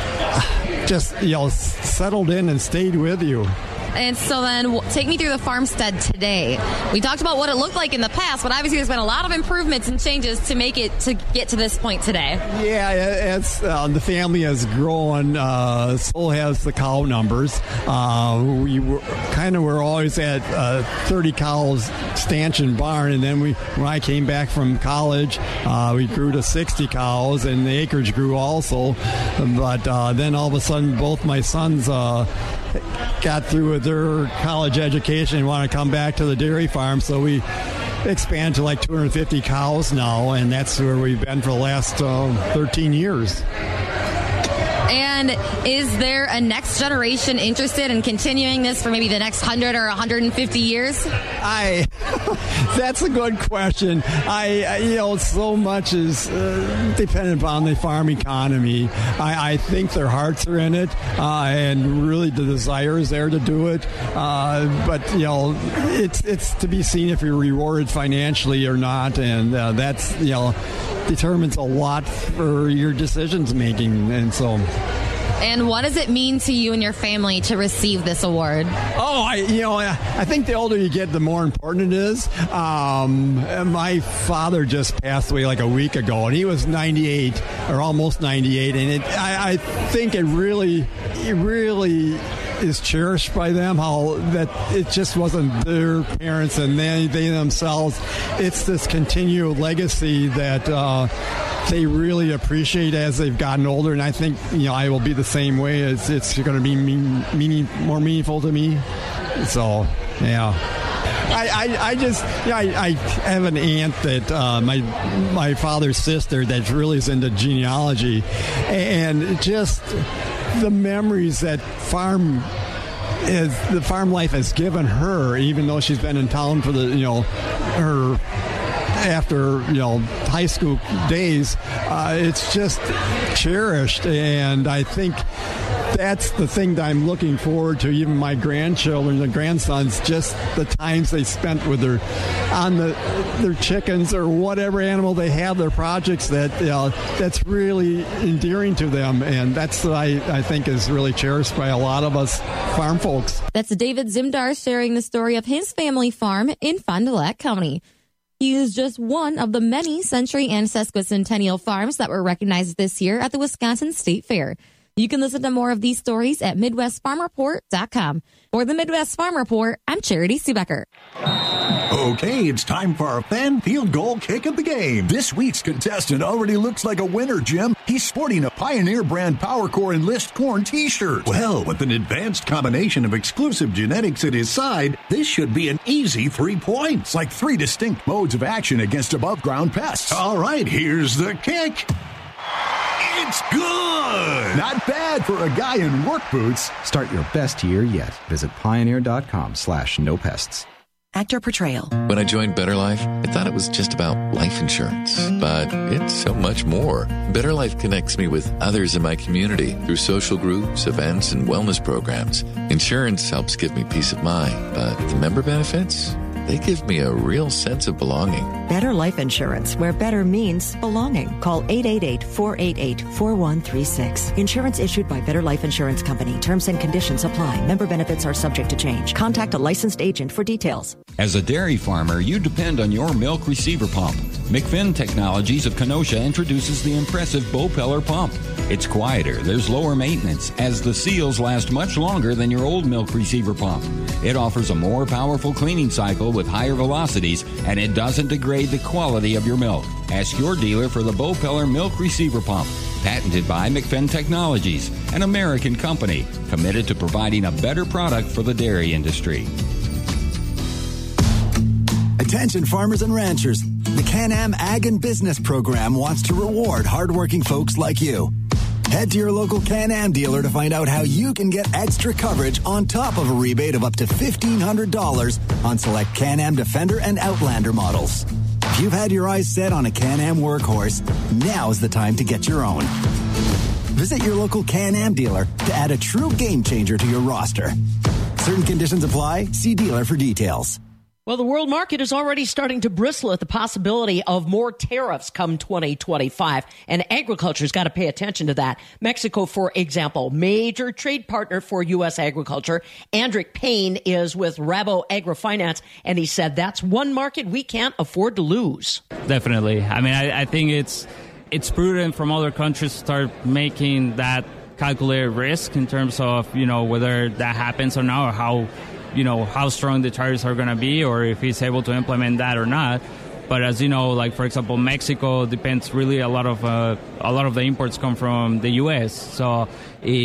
just, you know, settled in and stayed with you. And so then take me through the farmstead today. We talked about what it looked like in the past, but obviously there's been a lot of improvements and changes to make it to get to this point today. Yeah, as uh, the family has grown, uh, so has the cow numbers. Uh, we were, kind of were always at uh, thirty cows stanchion barn, and then we, when I came back from college, uh, we grew to sixty cows, and the acreage grew also. But uh, then all of a sudden, both my sons uh, got through with their college education and want to come back to the dairy farm. So we expanded to like two hundred fifty cows now, and that's where we've been for the last uh, thirteen years. And is there a next generation interested in continuing this for maybe the next one hundred or one hundred fifty years? I, that's a good question. I, I you know, so much is uh, dependent upon the farm economy. I, I think their hearts are in it, uh, and really the desire is there to do it. Uh, but, you know, it's, it's to be seen if you're rewarded financially or not, and uh, that's, you know, determines a lot for your decisions making, and so... And what does it mean to you and your family to receive this award? Oh, I, you know, I think the older you get, the more important it is. Um, my father just passed away like a week ago, and he was ninety-eight, or almost ninety-eight, and it, I, I think it really, it really is cherished by them, how that it just wasn't their parents and they, they themselves. It's this continued legacy that uh, they really appreciate as they've gotten older, and I think, you know, I will be the same way. It's, it's going to be mean, meaning, more meaningful to me. So, yeah. I, I, I just, yeah, I, I have an aunt that uh, my my father's sister that really is into genealogy, and just the memories that farm is the farm life has given her, even though she's been in town for the, you know, her after, you know, high school days, uh, it's just cherished, and I think that's the thing that I'm looking forward to. Even my grandchildren and grandsons, just the times they spent with their on the their chickens or whatever animal they have, their projects that, you know, that's really endearing to them, and that's what I, I think is really cherished by a lot of us farm folks. That's David Zimdar sharing the story of his family farm in Fond du Lac County. He is just one of the many Century and Sesquicentennial farms that were recognized this year at the Wisconsin State Fair. You can listen to more of these stories at Midwest Farm Report dot com. For the Midwest Farm Report, I'm Charity Subecker. Okay, it's time for our fan field goal kick of the game. This week's contestant already looks like a winner, Jim. He's sporting a Pioneer brand PowerCore Enlist Corn t-shirt. Well, with an advanced combination of exclusive genetics at his side, this should be an easy three points, like three distinct modes of action against above-ground pests. All right, here's the kick. It's good! Not bad for a guy in work boots. Start your best year yet. Visit pioneer.com slash no pests. Actor portrayal. When I joined Better Life, I thought it was just about life insurance, but it's so much more. Better Life connects me with others in my community through social groups, events, and wellness programs. Insurance helps give me peace of mind, but the member benefits, they give me a real sense of belonging. Better Life Insurance, where better means belonging. Call eight eight eight, four eight eight, four one three six. Insurance issued by Better Life Insurance Company. Terms and conditions apply. Member benefits are subject to change. Contact a licensed agent for details. As a dairy farmer, you depend on your milk receiver pump. McFinn Technologies of Kenosha introduces the impressive Bopeller pump. It's quieter, there's lower maintenance, as the seals last much longer than your old milk receiver pump. It offers a more powerful cleaning cycle with higher velocities, and it doesn't degrade the quality of your milk. Ask your dealer for the Bopeller Milk Receiver Pump, patented by McFinn Technologies, an American company committed to providing a better product for the dairy industry. Attention farmers and ranchers. The Can-Am Ag and Business Program wants to reward hardworking folks like you. Head to your local Can-Am dealer to find out how you can get extra coverage on top of a rebate of up to fifteen hundred dollars on select Can-Am Defender and Outlander models. If you've had your eyes set on a Can-Am workhorse, now's the time to get your own. Visit your local Can-Am dealer to add a true game changer to your roster. Certain conditions apply. See dealer for details. Well, the world market is already starting to bristle at the possibility of more tariffs come twenty twenty-five, and agriculture's got to pay attention to that. Mexico, for example, major trade partner for U S agriculture. Andrick Payne is with Rabo AgriFinance, and he said that's one market we can't afford to lose. Definitely. I mean, I, I think it's it's prudent from other countries to start making that calculated risk in terms of, you know, whether that happens or not, or how you know, how strong the tariffs are going to be, or if he's able to implement that or not. But as you know, like, for example, Mexico depends really a lot of uh, a lot of the imports come from the U S. So if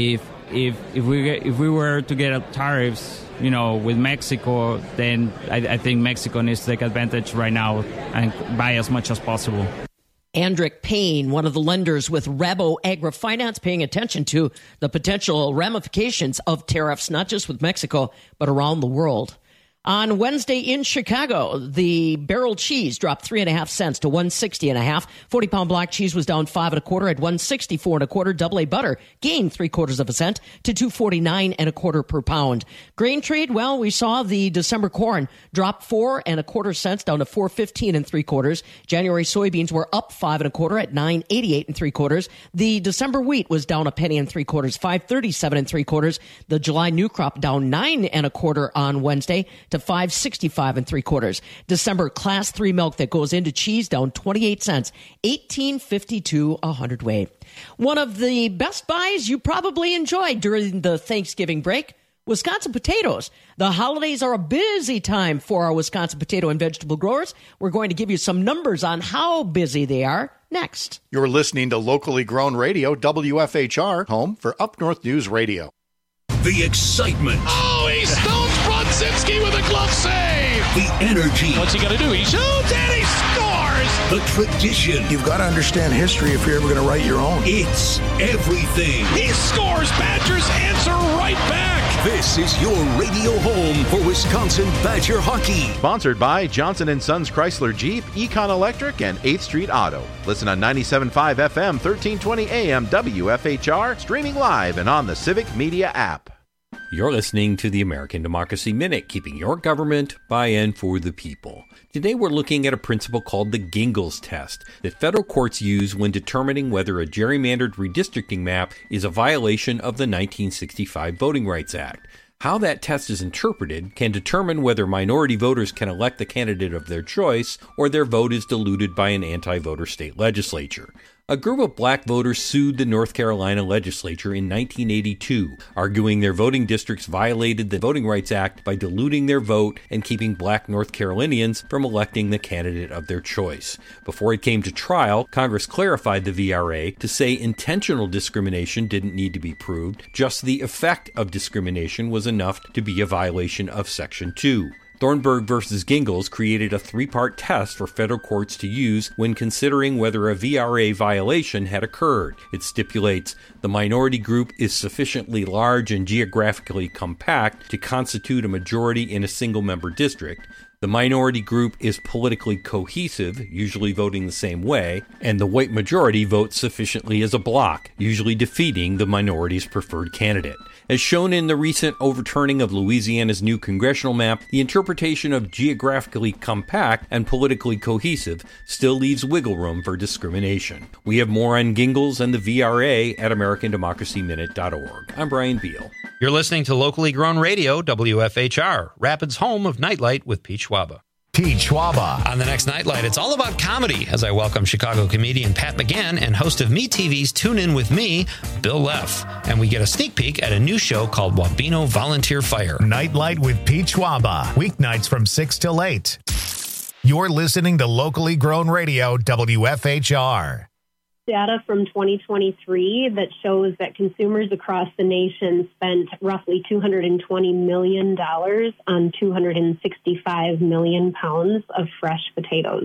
if if we get, if we were to get tariffs, you know, with Mexico, then I, I think Mexico needs to take advantage right now and buy as much as possible. Andrick Payne, one of the lenders with Rabo AgriFinance, paying attention to the potential ramifications of tariffs, not just with Mexico, but around the world. On Wednesday in Chicago, the barrel cheese dropped three and a half cents to one sixty and a half. forty pound block cheese was down five and a quarter at one sixty-four and a quarter. Double A butter gained three quarters of a cent to two forty-nine and a quarter per pound. Grain trade, well, we saw the December corn drop four and a quarter cents down to four fifteen and three quarters. January soybeans were up five and a quarter at nine eighty-eight and three quarters. The December wheat was down a penny and three quarters, five thirty-seven and three quarters. The July new crop down nine and a quarter on Wednesday to five sixty-five and three quarters. December class three milk that goes into cheese down twenty-eight cents, eighteen fifty-two a hundredweight. One of the best buys you probably enjoyed during the Thanksgiving break, Wisconsin potatoes. The holidays are a busy time for our Wisconsin potato and vegetable growers. We're going to give you some numbers on how busy they are next. You're listening to Locally Grown Radio, W F H R, home for Up North News Radio. The excitement. Oh, he stones Brodzinski with a glove save. The energy. What's he going to do? He shoots and he scores. The tradition. You've got to understand history if you're ever going to write your own. It's everything. He scores. Badgers answer right back. This is your radio home for Wisconsin Badger hockey. Sponsored by Johnson and Sons Chrysler Jeep, Econ Electric, and eighth Street Auto. Listen on ninety-seven point five F M, thirteen twenty A M, W F H R, streaming live and on the Civic Media app. You're listening to the American Democracy Minute, keeping your government by and for the people. Today we're looking at a principle called the Gingles test that federal courts use when determining whether a gerrymandered redistricting map is a violation of the nineteen sixty-five Voting Rights Act. How that test is interpreted can determine whether minority voters can elect the candidate of their choice or their vote is diluted by an anti-voter state legislature. A group of black voters sued the North Carolina legislature in nineteen eighty-two, arguing their voting districts violated the Voting Rights Act by diluting their vote and keeping black North Carolinians from electing the candidate of their choice. Before it came to trial, Congress clarified the V R A to say intentional discrimination didn't need to be proved, just the effect of discrimination was enough to be a violation of Section two. Thornburg versus Gingles created a three-part test for federal courts to use when considering whether a V R A violation had occurred. It stipulates the minority group is sufficiently large and geographically compact to constitute a majority in a single-member district. The minority group is politically cohesive, usually voting the same way, and the white majority votes sufficiently as a bloc, usually defeating the minority's preferred candidate. As shown in the recent overturning of Louisiana's new congressional map, the interpretation of geographically compact and politically cohesive still leaves wiggle room for discrimination. We have more on Gingles and the V R A at American Democracy Minute dot org. I'm Brian Beal. You're listening to Locally Grown Radio, W F H R, Rapids' home of Nightlight with Pete Schwaba. Pete Schwaba. On the next Nightlight, it's all about comedy as I welcome Chicago comedian Pat McGann and host of MeTV's Tune In With Me, Bill Leff. And we get a sneak peek at a new show called Wabeno Volunteer Fire. Nightlight with Pete Schwaba. Weeknights from six till eight. You're listening to Locally Grown Radio, W F H R. Data from twenty twenty-three that shows that consumers across the nation spent roughly two hundred twenty million dollars on two hundred sixty-five million pounds of fresh potatoes.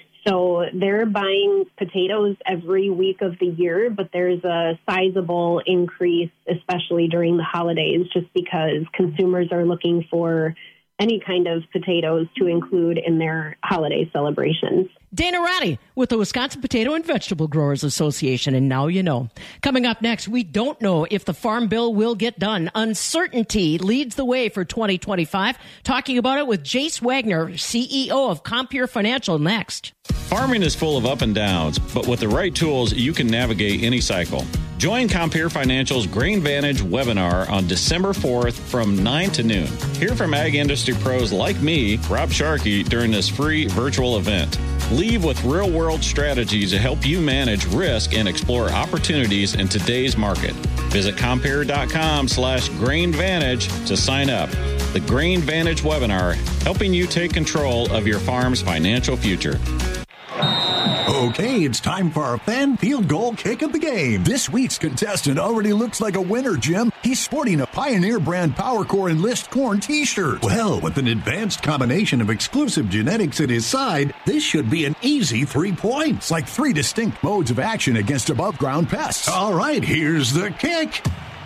So they're buying potatoes every week of the year, but there's a sizable increase, especially during the holidays, just because consumers are looking for any kind of potatoes to include in their holiday celebrations. Dana Roddy with the Wisconsin Potato and Vegetable Growers Association, and now you know. Coming up next, we don't know if the Farm Bill will get done. Uncertainty leads the way for twenty twenty-five. Talking about it with Jace Wagner, C E O of Compeer Financial, next. Farming is full of up and downs, but with the right tools, you can navigate any cycle. Join Compeer Financial's Grain Vantage webinar on December fourth from nine to noon. Hear from ag industry pros like me, Rob Sharkey, during this free virtual event. Leave with real-world strategies to help you manage risk and explore opportunities in today's market. Visit Compeer.com slash Grain Vantage to sign up. The Grain Vantage webinar, helping you take control of your farm's financial future. Okay, it's time for our fan field goal kick of the game. This week's contestant already looks like a winner, Jim. He's sporting a Pioneer brand PowerCore Enlist Corn t-shirt. Well, with an advanced combination of exclusive genetics at his side, this should be an easy three points, like three distinct modes of action against above-ground pests. All right, here's the kick.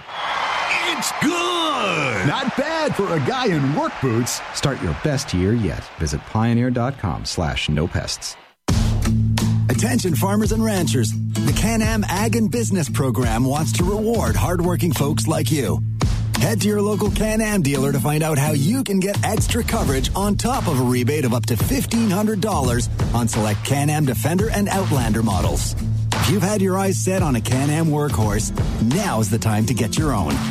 It's good! Not bad for a guy in work boots. Start your best year yet. Visit pioneer.com slash no pests. Attention farmers and ranchers. The Can-Am Ag and Business Program wants to reward hardworking folks like you. Head to your local Can-Am dealer to find out how you can get extra coverage on top of a rebate of up to fifteen hundred dollars on select Can-Am Defender and Outlander models. If you've had your eyes set on a Can-Am workhorse, now's the time to get your own.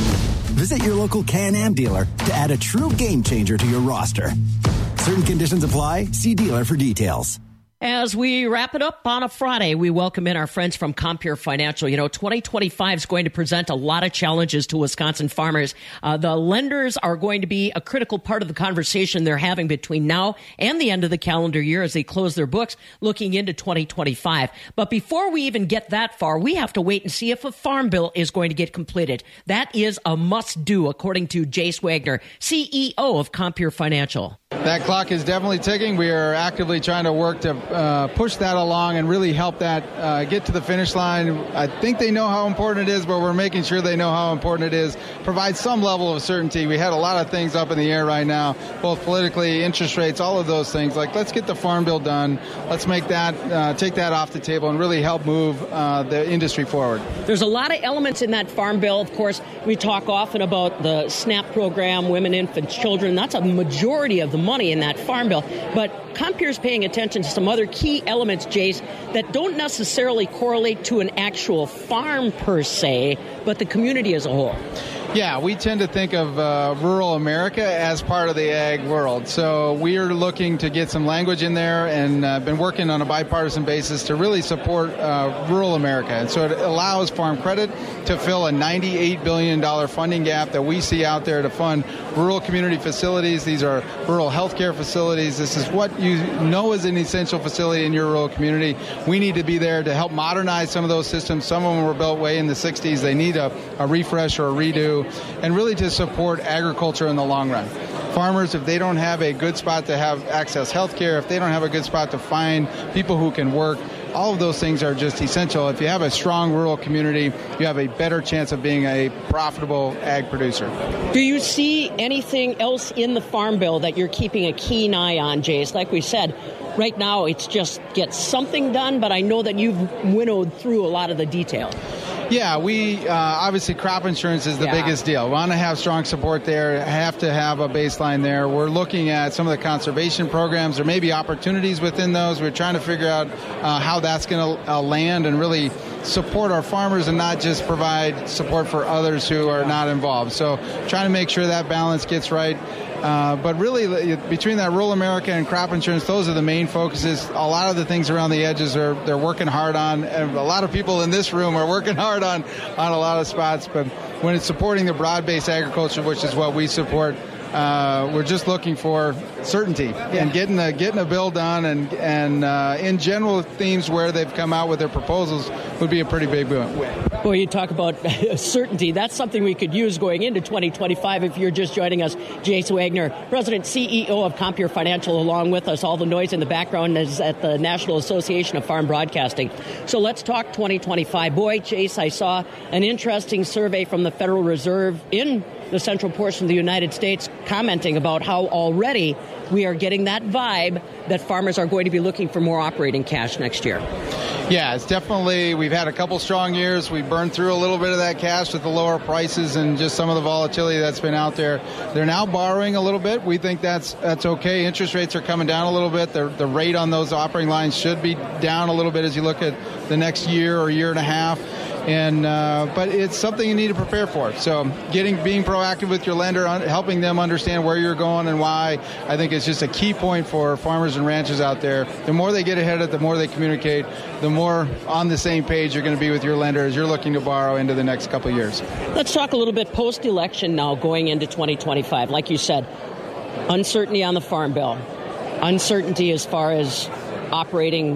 Visit your local Can-Am dealer to add a true game changer to your roster. Certain conditions apply. See dealer for details. As we wrap it up on a Friday, we welcome in our friends from Compeer Financial. You know, twenty twenty-five is going to present a lot of challenges to Wisconsin farmers. Uh, the lenders are going to be a critical part of the conversation they're having between now and the end of the calendar year as they close their books looking into twenty twenty-five. But before we even get that far, we have to wait and see if a farm bill is going to get completed. That is a must-do, according to Jace Wagner, C E O of Compeer Financial. That clock is definitely ticking. We are actively trying to work to uh, push that along and really help that uh, get to the finish line. I think they know how important it is, but we're making sure they know how important it is. Provide some level of certainty. We had a lot of things up in the air right now, both politically, interest rates, all of those things. Like, let's get the farm bill done. Let's make that, uh, take that off the table and really help move uh, the industry forward. There's a lot of elements in that farm bill. Of course, we talk often about the SNAP program, women, infants, children. That's a majority of the money in that farm bill. But Compeer's paying attention to some other key elements, Jace, that don't necessarily correlate to an actual farm per se, but the community as a whole. Yeah, we tend to think of uh, rural America as part of the ag world. So we are looking to get some language in there and uh, been working on a bipartisan basis to really support uh, rural America. And so it allows Farm Credit to fill a ninety-eight billion dollars funding gap that we see out there to fund rural community facilities. These are rural healthcare facilities. This is what you know is an essential facility in your rural community. We need to be there to help modernize some of those systems. Some of them were built way in the sixties. They need a, a refresh or a redo, and really to support agriculture in the long run. Farmers, if they don't have a good spot to have access health care, if they don't have a good spot to find people who can work, all of those things are just essential. If you have a strong rural community, you have a better chance of being a profitable ag producer. Do you see anything else in the farm bill that you're keeping a keen eye on, Jace? Like we said, right now it's just get something done, but I know that you've winnowed through a lot of the detail. Yeah, we uh, obviously crop insurance is the yeah. biggest deal. We want to have strong support there, have to have a baseline there. We're looking at some of the conservation programs. There may be opportunities within those. We're trying to figure out uh, how that's going to uh, land and really support our farmers and not just provide support for others who are not involved. So trying to make sure that balance gets right. Uh, but really, between that rural America and crop insurance, those are the main focuses. A lot of the things around the edges are they're working hard on, and a lot of people in this room are working hard on, on a lot of spots. But when it's supporting the broad-based agriculture, which is what we support, uh, we're just looking for certainty yeah. and getting a, getting a bill done. And, and uh, in general, themes where they've come out with their proposals would be a pretty big win. Boy, you talk about certainty. That's something we could use going into twenty twenty-five. If you're just joining us, Jace Wagner, President, C E O of Compeer Financial, along with us. All the noise in the background is at the National Association of Farm Broadcasting. So let's talk twenty twenty-five. Boy, Jace, I saw an interesting survey from the Federal Reserve in the central portion of the United States commenting about how already we are getting that vibe that farmers are going to be looking for more operating cash next year. Yeah, it's definitely, we've had a couple strong years. We burned through a little bit of that cash with the lower prices and just some of the volatility that's been out there. They're now borrowing a little bit. We think that's that's okay. Interest rates are coming down a little bit. The, the rate on those operating lines should be down a little bit as you look at the next year or year and a half. And uh, but it's something you need to prepare for. So getting being proactive with your lender, helping them understand where you're going and why, I think is just a key point for farmers and ranchers out there. The more they get ahead of it, the more they communicate, the more on the same page you're going to be with your lender as you're looking to borrow into the next couple of years. Let's talk a little bit post-election now going into twenty twenty-five. Like you said, uncertainty on the Farm Bill, uncertainty as far as operating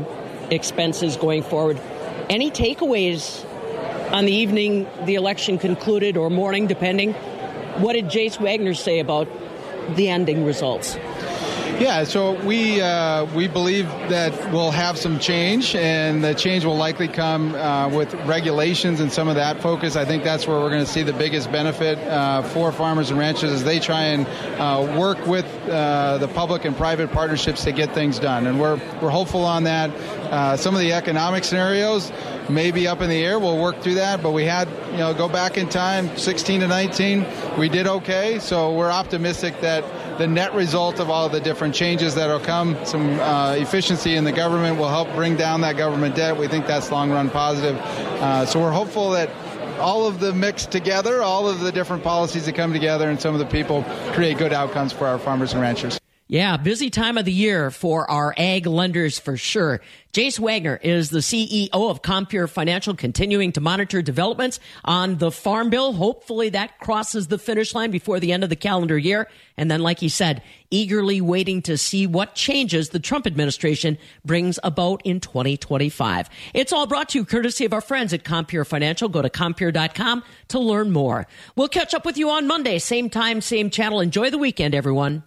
expenses going forward. Any takeaways on the evening the election concluded, or morning, depending? What did Jace Wagner say about the ending results? Yeah, so we uh, we believe that we'll have some change, and the change will likely come uh, with regulations and some of that focus. I think that's where we're going to see the biggest benefit uh, for farmers and ranchers as they try and uh, work with uh, the public and private partnerships to get things done. And we're we're hopeful on that. Uh, some of the economic scenarios may be up in the air. We'll work through that, but we had, you know, go back in time, sixteen to nineteen, we did okay. So we're optimistic that the net result of all of the different changes that will come, some uh, efficiency in the government will help bring down that government debt. We think that's long-run positive. Uh, so we're hopeful that all of the mix together, all of the different policies that come together and some of the people create good outcomes for our farmers and ranchers. Yeah, busy time of the year for our ag lenders for sure. Jace Wagner is the C E O of Compeer Financial, continuing to monitor developments on the Farm Bill. Hopefully that crosses the finish line before the end of the calendar year. And then, like he said, eagerly waiting to see what changes the Trump administration brings about in twenty twenty-five. It's all brought to you courtesy of our friends at Compeer Financial. Go to compeer dot com to learn more. We'll catch up with you on Monday. Same time, same channel. Enjoy the weekend, everyone.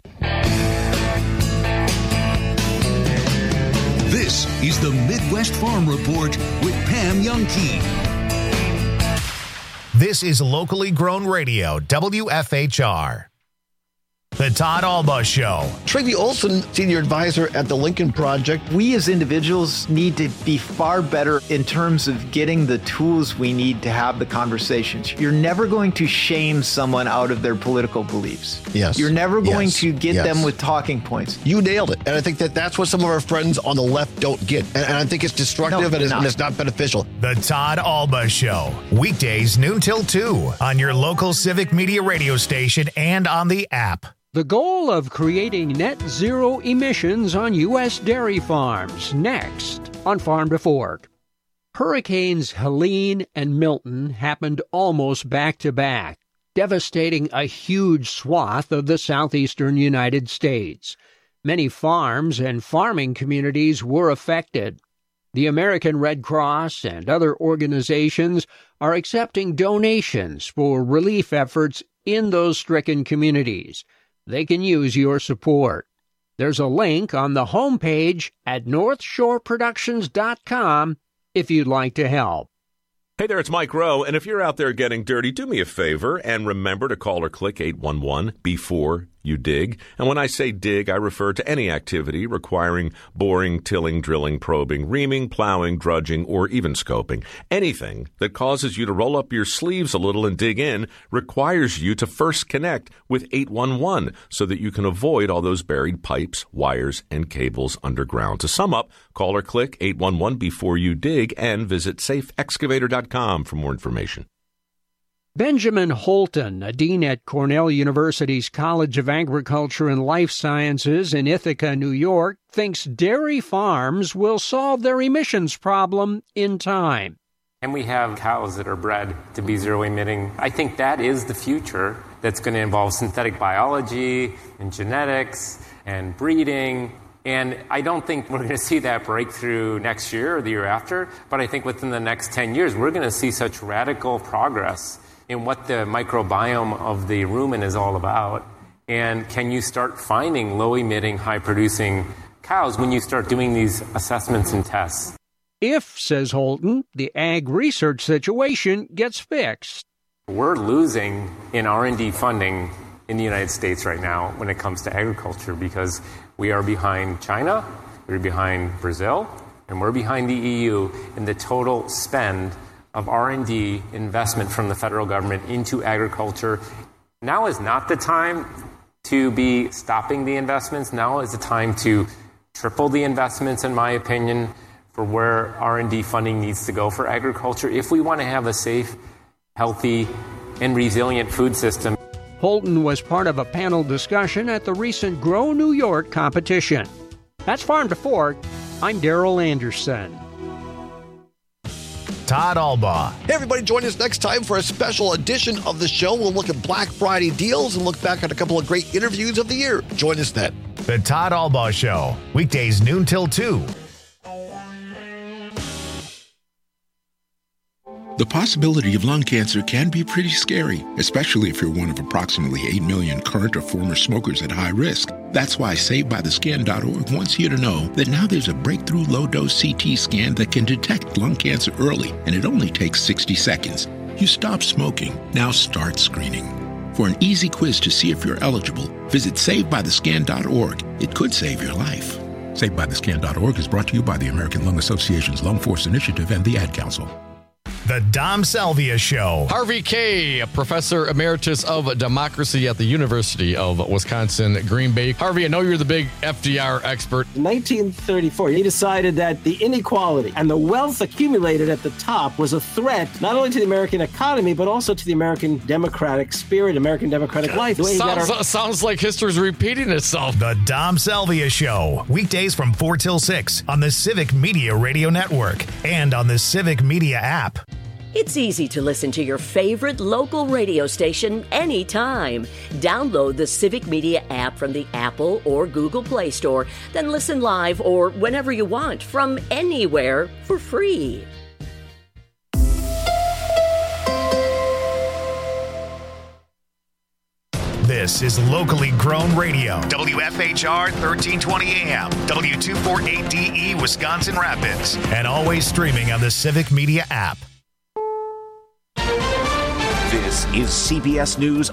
This is the Midwest Farm Report with Pam Youngkey. This is locally grown radio, W F H R. The Todd Alba Show. Tracy Olson, Senior Advisor at the Lincoln Project. We as individuals need to be far better in terms of getting the tools we need to have the conversations. You're never going to shame someone out of their political beliefs. Yes. You're never going yes. to get yes. them with talking points. You nailed it. And I think that that's what some of our friends on the left don't get. And, and I think it's destructive no, and, it's, and it's not beneficial. The Todd Alba Show. Weekdays noon till two on your local Civic Media radio station and on the app. The goal of creating net zero emissions on U S dairy farms. Next on Farm to Fork. Hurricanes Helene and Milton happened almost back to back, devastating a huge swath of the southeastern United States. Many farms and farming communities were affected. The American Red Cross and other organizations are accepting donations for relief efforts in those stricken communities. They can use your support. There's a link on the homepage at north shore productions dot com if you'd like to help. Hey there, it's Mike Rowe, and if you're out there getting dirty, do me a favor and remember to call or click eight one one before you dig. And when I say dig, I refer to any activity requiring boring, tilling, drilling, probing, reaming, plowing, drudging, or even scoping. Anything that causes you to roll up your sleeves a little and dig in requires you to first connect with eight one one so that you can avoid all those buried pipes, wires, and cables underground. To sum up, call or click eight one one before you dig and visit safe excavator dot com for more information. Benjamin Holton, a dean at Cornell University's College of Agriculture and Life Sciences in Ithaca, New York, thinks dairy farms will solve their emissions problem in time. And we have cows that are bred to be zero emitting. I think that is the future that's going to involve synthetic biology and genetics and breeding. And I don't think we're going to see that breakthrough next year or the year after, but I think within the next ten years, we're going to see such radical progress in what the microbiome of the rumen is all about. And can you start finding low-emitting, high-producing cows when you start doing these assessments and tests? If, says Holton, the ag research situation gets fixed. We're losing in R and D funding in the United States right now when it comes to agriculture because we are behind China, we're behind Brazil, and we're behind the E U in the total spend of R and D investment from the federal government into agriculture. Now is not the time to be stopping the investments. Now is the time to triple the investments, in my opinion, for where R and D funding needs to go for agriculture if we want to have a safe, healthy, and resilient food system. Holton was part of a panel discussion at the recent Grow New York competition. That's Farm to Fork. I'm Darrell Anderson. Todd Alba. Hey, everybody, join us next time for a special edition of the show. We'll look at Black Friday deals and look back at a couple of great interviews of the year. Join us then. The Todd Alba Show, weekdays noon till two. The possibility of lung cancer can be pretty scary, especially if you're one of approximately eight million current or former smokers at high risk. That's why Saved By The Scan dot org wants you to know that now there's a breakthrough low-dose C T scan that can detect lung cancer early, and it only takes sixty seconds. You stop smoking, now start screening. For an easy quiz to see if you're eligible, visit Saved By The Scan dot org. It could save your life. Saved By The Scan dot org is brought to you by the American Lung Association's Lung Force Initiative and the Ad Council. The Dom Salvia Show. Harvey Kaye, Professor Emeritus of Democracy at the University of Wisconsin, Green Bay. Harvey, I know you're the big F D R expert. In nineteen thirty-four, he decided that the inequality and the wealth accumulated at the top was a threat not only to the American economy, but also to the American democratic spirit, American democratic life. The way sounds, he got our- sounds like history's repeating itself. The Dom Salvia Show. Weekdays from four till six on the Civic Media Radio Network and on the Civic Media app. It's easy to listen to your favorite local radio station anytime. Download the Civic Media app from the Apple or Google Play Store, then listen live or whenever you want from anywhere for free. This is locally grown radio. W F H R thirteen twenty A M, W two forty-eight D E Wisconsin Rapids, and always streaming on the Civic Media app. This is C B S News